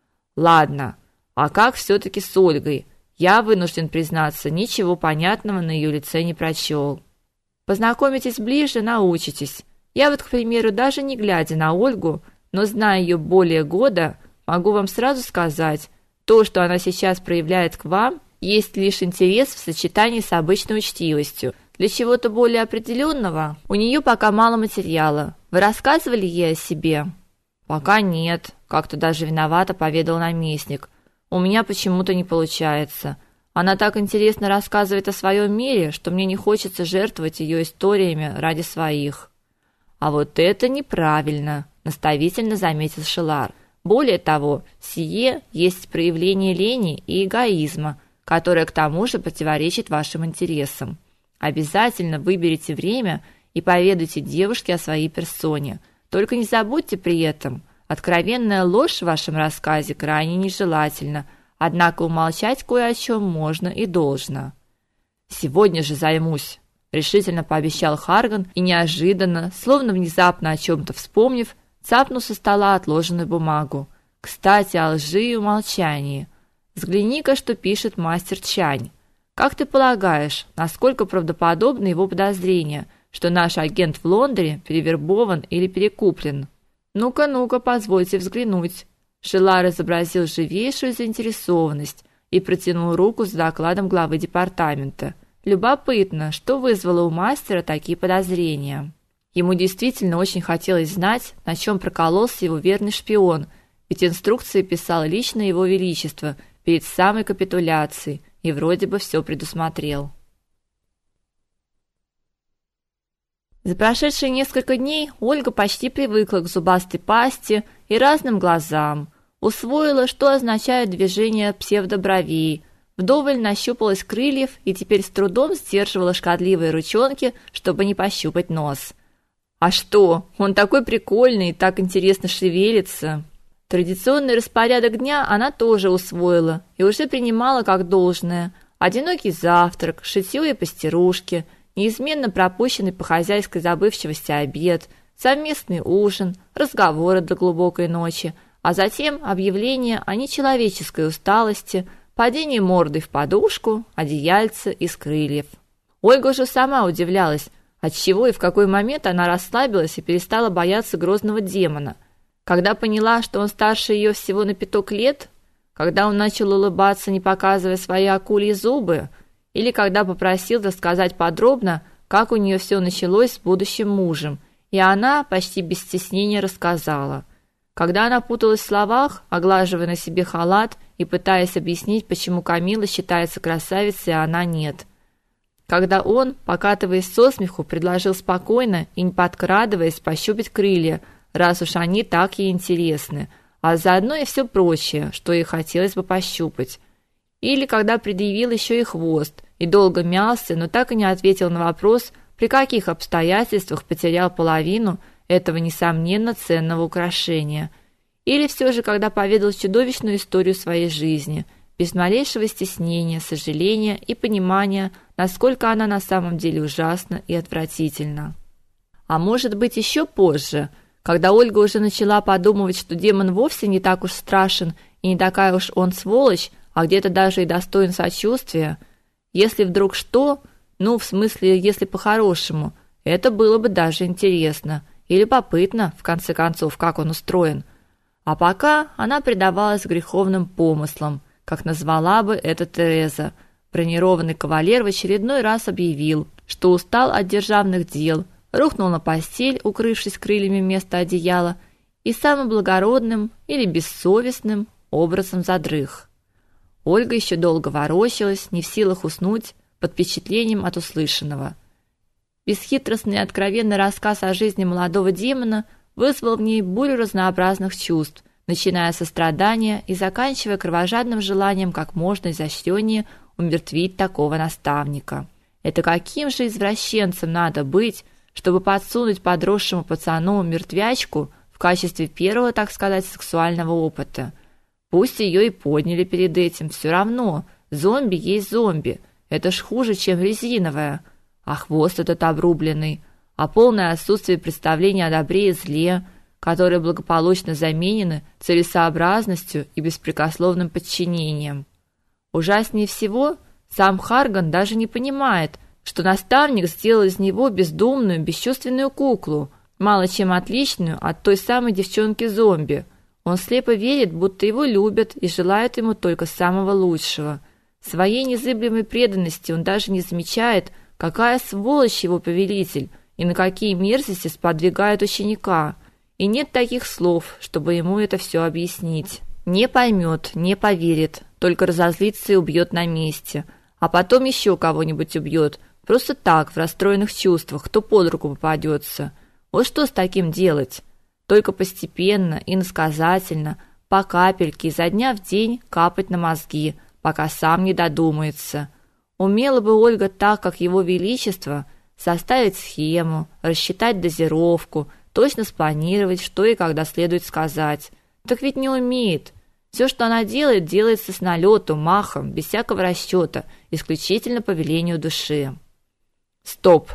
Ладно, а как все-таки с Ольгой? Я вынужден признаться, ничего понятного на ее лице не прочел. Познакомитесь ближе, научитесь. Я вот, к примеру, даже не глядя на Ольгу, но зная ее более года, могу вам сразу сказать, то, что она сейчас проявляет к вам, есть лишь интерес в сочетании с обычной учтивостью. Для чего-то более определенного у нее пока мало материала. Вы рассказывали ей о себе? Пока нет, как-то даже виновато поведал наместник. У меня почему-то не получается. Она так интересно рассказывает о своем мире, что мне не хочется жертвовать ее историями ради своих. А вот это неправильно, наставительно заметил Шелар. Более того, сие есть проявление лени и эгоизма, которое к тому же противоречит вашим интересам. Обязательно выберите время и поведайте девушке о своей персоне. Только не забудьте при этом, откровенная ложь в вашем рассказе крайне нежелательна, однако умолчать кое о чем можно и должно. Сегодня же займусь, решительно пообещал Харган и неожиданно, словно внезапно о чем то вспомнив, цапнул со стола отложенную бумагу. Кстати, о лжи и умолчании. Взгляни-ка, что пишет мастер Чань. Как ты полагаешь, насколько правдоподобны его подозрения, что наш агент в Лондоне перевербован или перекуплен? Ну-ка, ну-ка, позвольте взглянуть. Шелар изобразил живейшую заинтересованность и протянул руку с докладом главы департамента. Любопытно, что вызвало у мастера такие подозрения. Ему действительно очень хотелось знать, на чем прокололся его верный шпион, ведь инструкции писал лично его величество перед самой капитуляцией и вроде бы все предусмотрел. За прошедшие несколько дней Ольга почти привыкла к зубастой пасти и разным глазам, усвоила, что означает движение псевдобровей, вдоволь нащупалась крыльев и теперь с трудом сдерживала шкодливые ручонки, чтобы не пощупать нос. А что? Он такой прикольный и так интересно шевелится. Традиционный распорядок дня она тоже усвоила и уже принимала как должное. Одинокий завтрак, шитье и постирушки, неизменно пропущенный по хозяйской забывчивости обед, совместный ужин, разговоры до глубокой ночи, а затем объявление о нечеловеческой усталости, падение мордой в подушку, одеяльце из крыльев. Ольга уже сама удивлялась, отчего и в какой момент она расслабилась и перестала бояться грозного демона. Когда поняла, что он старше ее всего на пяток лет, когда он начал улыбаться, не показывая свои акульи зубы, или когда попросил рассказать подробно, как у нее все началось с будущим мужем, и она почти без стеснения рассказала. Когда она путалась в словах, оглаживая на себе халат и пытаясь объяснить, почему Камила считается красавицей, а она нет. Когда он, покатываясь со смеху, предложил спокойно и не подкрадываясь пощупать крылья, раз уж они так ей интересны, а заодно и все прочее, что ей хотелось бы пощупать. Или когда предъявил еще и хвост и долго мялся, но так и не ответил на вопрос, при каких обстоятельствах потерял половину этого несомненно ценного украшения. Или все же когда поведал чудовищную историю своей жизни, без малейшего стеснения, сожаления и понимания, насколько она на самом деле ужасна и отвратительна. А может быть, еще позже, когда Ольга уже начала подумывать, что демон вовсе не так уж страшен и не такая уж он сволочь, а где-то даже и достоин сочувствия. Если вдруг что, ну, в смысле, если по-хорошему, это было бы даже интересно и любопытно, в конце концов, как он устроен. А пока она предавалась греховным помыслам, как назвала бы это Тереза. Бронированный кавалер в очередной раз объявил, что устал от державных дел, рухнул на постель, укрывшись крыльями вместо одеяла, и самым благородным или бессовестным образом задрых. Ольга еще долго ворочалась, не в силах уснуть под впечатлением от услышанного. Бесхитростный и откровенный рассказ о жизни молодого демона вызвал в ней бурю разнообразных чувств, начиная со страдания и заканчивая кровожадным желанием как можно изощреннее умертвить такого наставника. Это каким же извращенцем надо быть, чтобы подсунуть подросшему пацану мертвячку в качестве первого, так сказать, сексуального опыта? Пусть ее и подняли перед этим, все равно, зомби есть зомби, это ж хуже, чем резиновая. А хвост этот обрубленный, а полное отсутствие представления о добре и зле, которые благополучно заменены целесообразностью и беспрекословным подчинением. Ужаснее всего, сам Харган даже не понимает, что наставник сделал из него бездумную, бесчувственную куклу, мало чем отличную от той самой девчонки-зомби. Он слепо верит, будто его любят и желают ему только самого лучшего. Своей незыблемой преданности он даже не замечает, какая сволочь его повелитель и на какие мерзости сподвигает ученика. И нет таких слов, чтобы ему это все объяснить. Не поймет, не поверит, только разозлится и убьет на месте, а потом еще кого-нибудь убьет, просто так, в расстроенных чувствах, кто под руку попадется. Вот что с таким делать? Только постепенно, иносказательно, по капельке изо дня в день капать на мозги, пока сам не додумается. Умела бы Ольга так, как его величество, составить схему, рассчитать дозировку, точно спланировать, что и когда следует сказать. Так ведь не умеет. Все, что она делает, делается с налету, махом, без всякого расчета, исключительно по велению души. Стоп.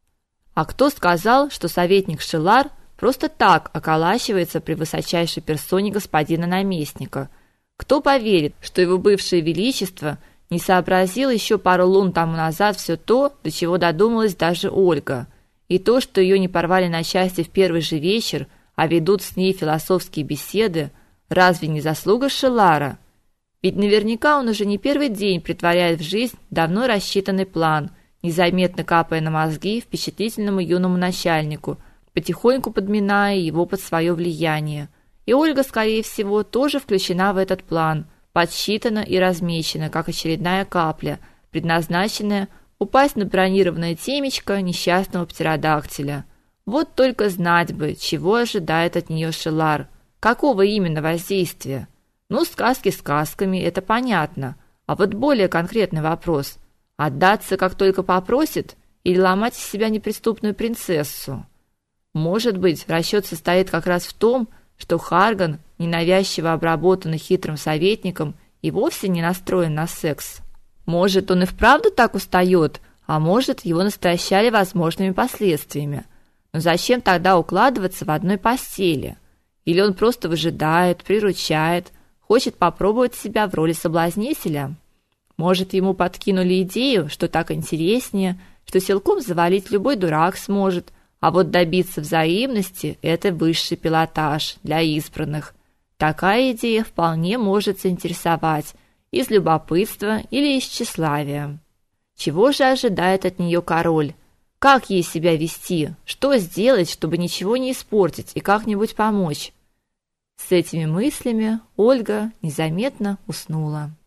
А кто сказал, что советник Шелар просто так околачивается при высочайшей персоне господина наместника? Кто поверит, что его бывшее величество не сообразил еще пару лун тому назад все то, до чего додумалась даже Ольга, и то, что ее не порвали на части в первый же вечер, а ведут с ней философские беседы, разве не заслуга Шелара? Ведь наверняка он уже не первый день претворяет в жизнь давно рассчитанный план, незаметно капая на мозги впечатлительному юному начальнику, потихоньку подминая его под свое влияние. И Ольга, скорее всего, тоже включена в этот план, подсчитана и размечена, как очередная капля, предназначенная упасть на бронированное темечко несчастного птеродактиля. Вот только знать бы, чего ожидает от нее Шелар, какого именно воздействия. Ну, сказки сказками, это понятно, а вот более конкретный вопрос: отдаться, как только попросит, или ломать из себя неприступную принцессу? Может быть, расчет состоит как раз в том, что Харган, ненавязчиво обработанный хитрым советником, и вовсе не настроен на секс. Может, он и вправду так устает, а может, его настращали возможными последствиями. Но зачем тогда укладываться в одной постели? Или он просто выжидает, приручает, хочет попробовать себя в роли соблазнителя? Может, ему подкинули идею, что так интереснее, что силком завалить любой дурак сможет, а вот добиться взаимности – это высший пилотаж для избранных. Такая идея вполне может заинтересовать из любопытства или из тщеславия. Чего же ожидает от нее король? Как ей себя вести? Что сделать, чтобы ничего не испортить и как-нибудь помочь? С этими мыслями Ольга незаметно уснула.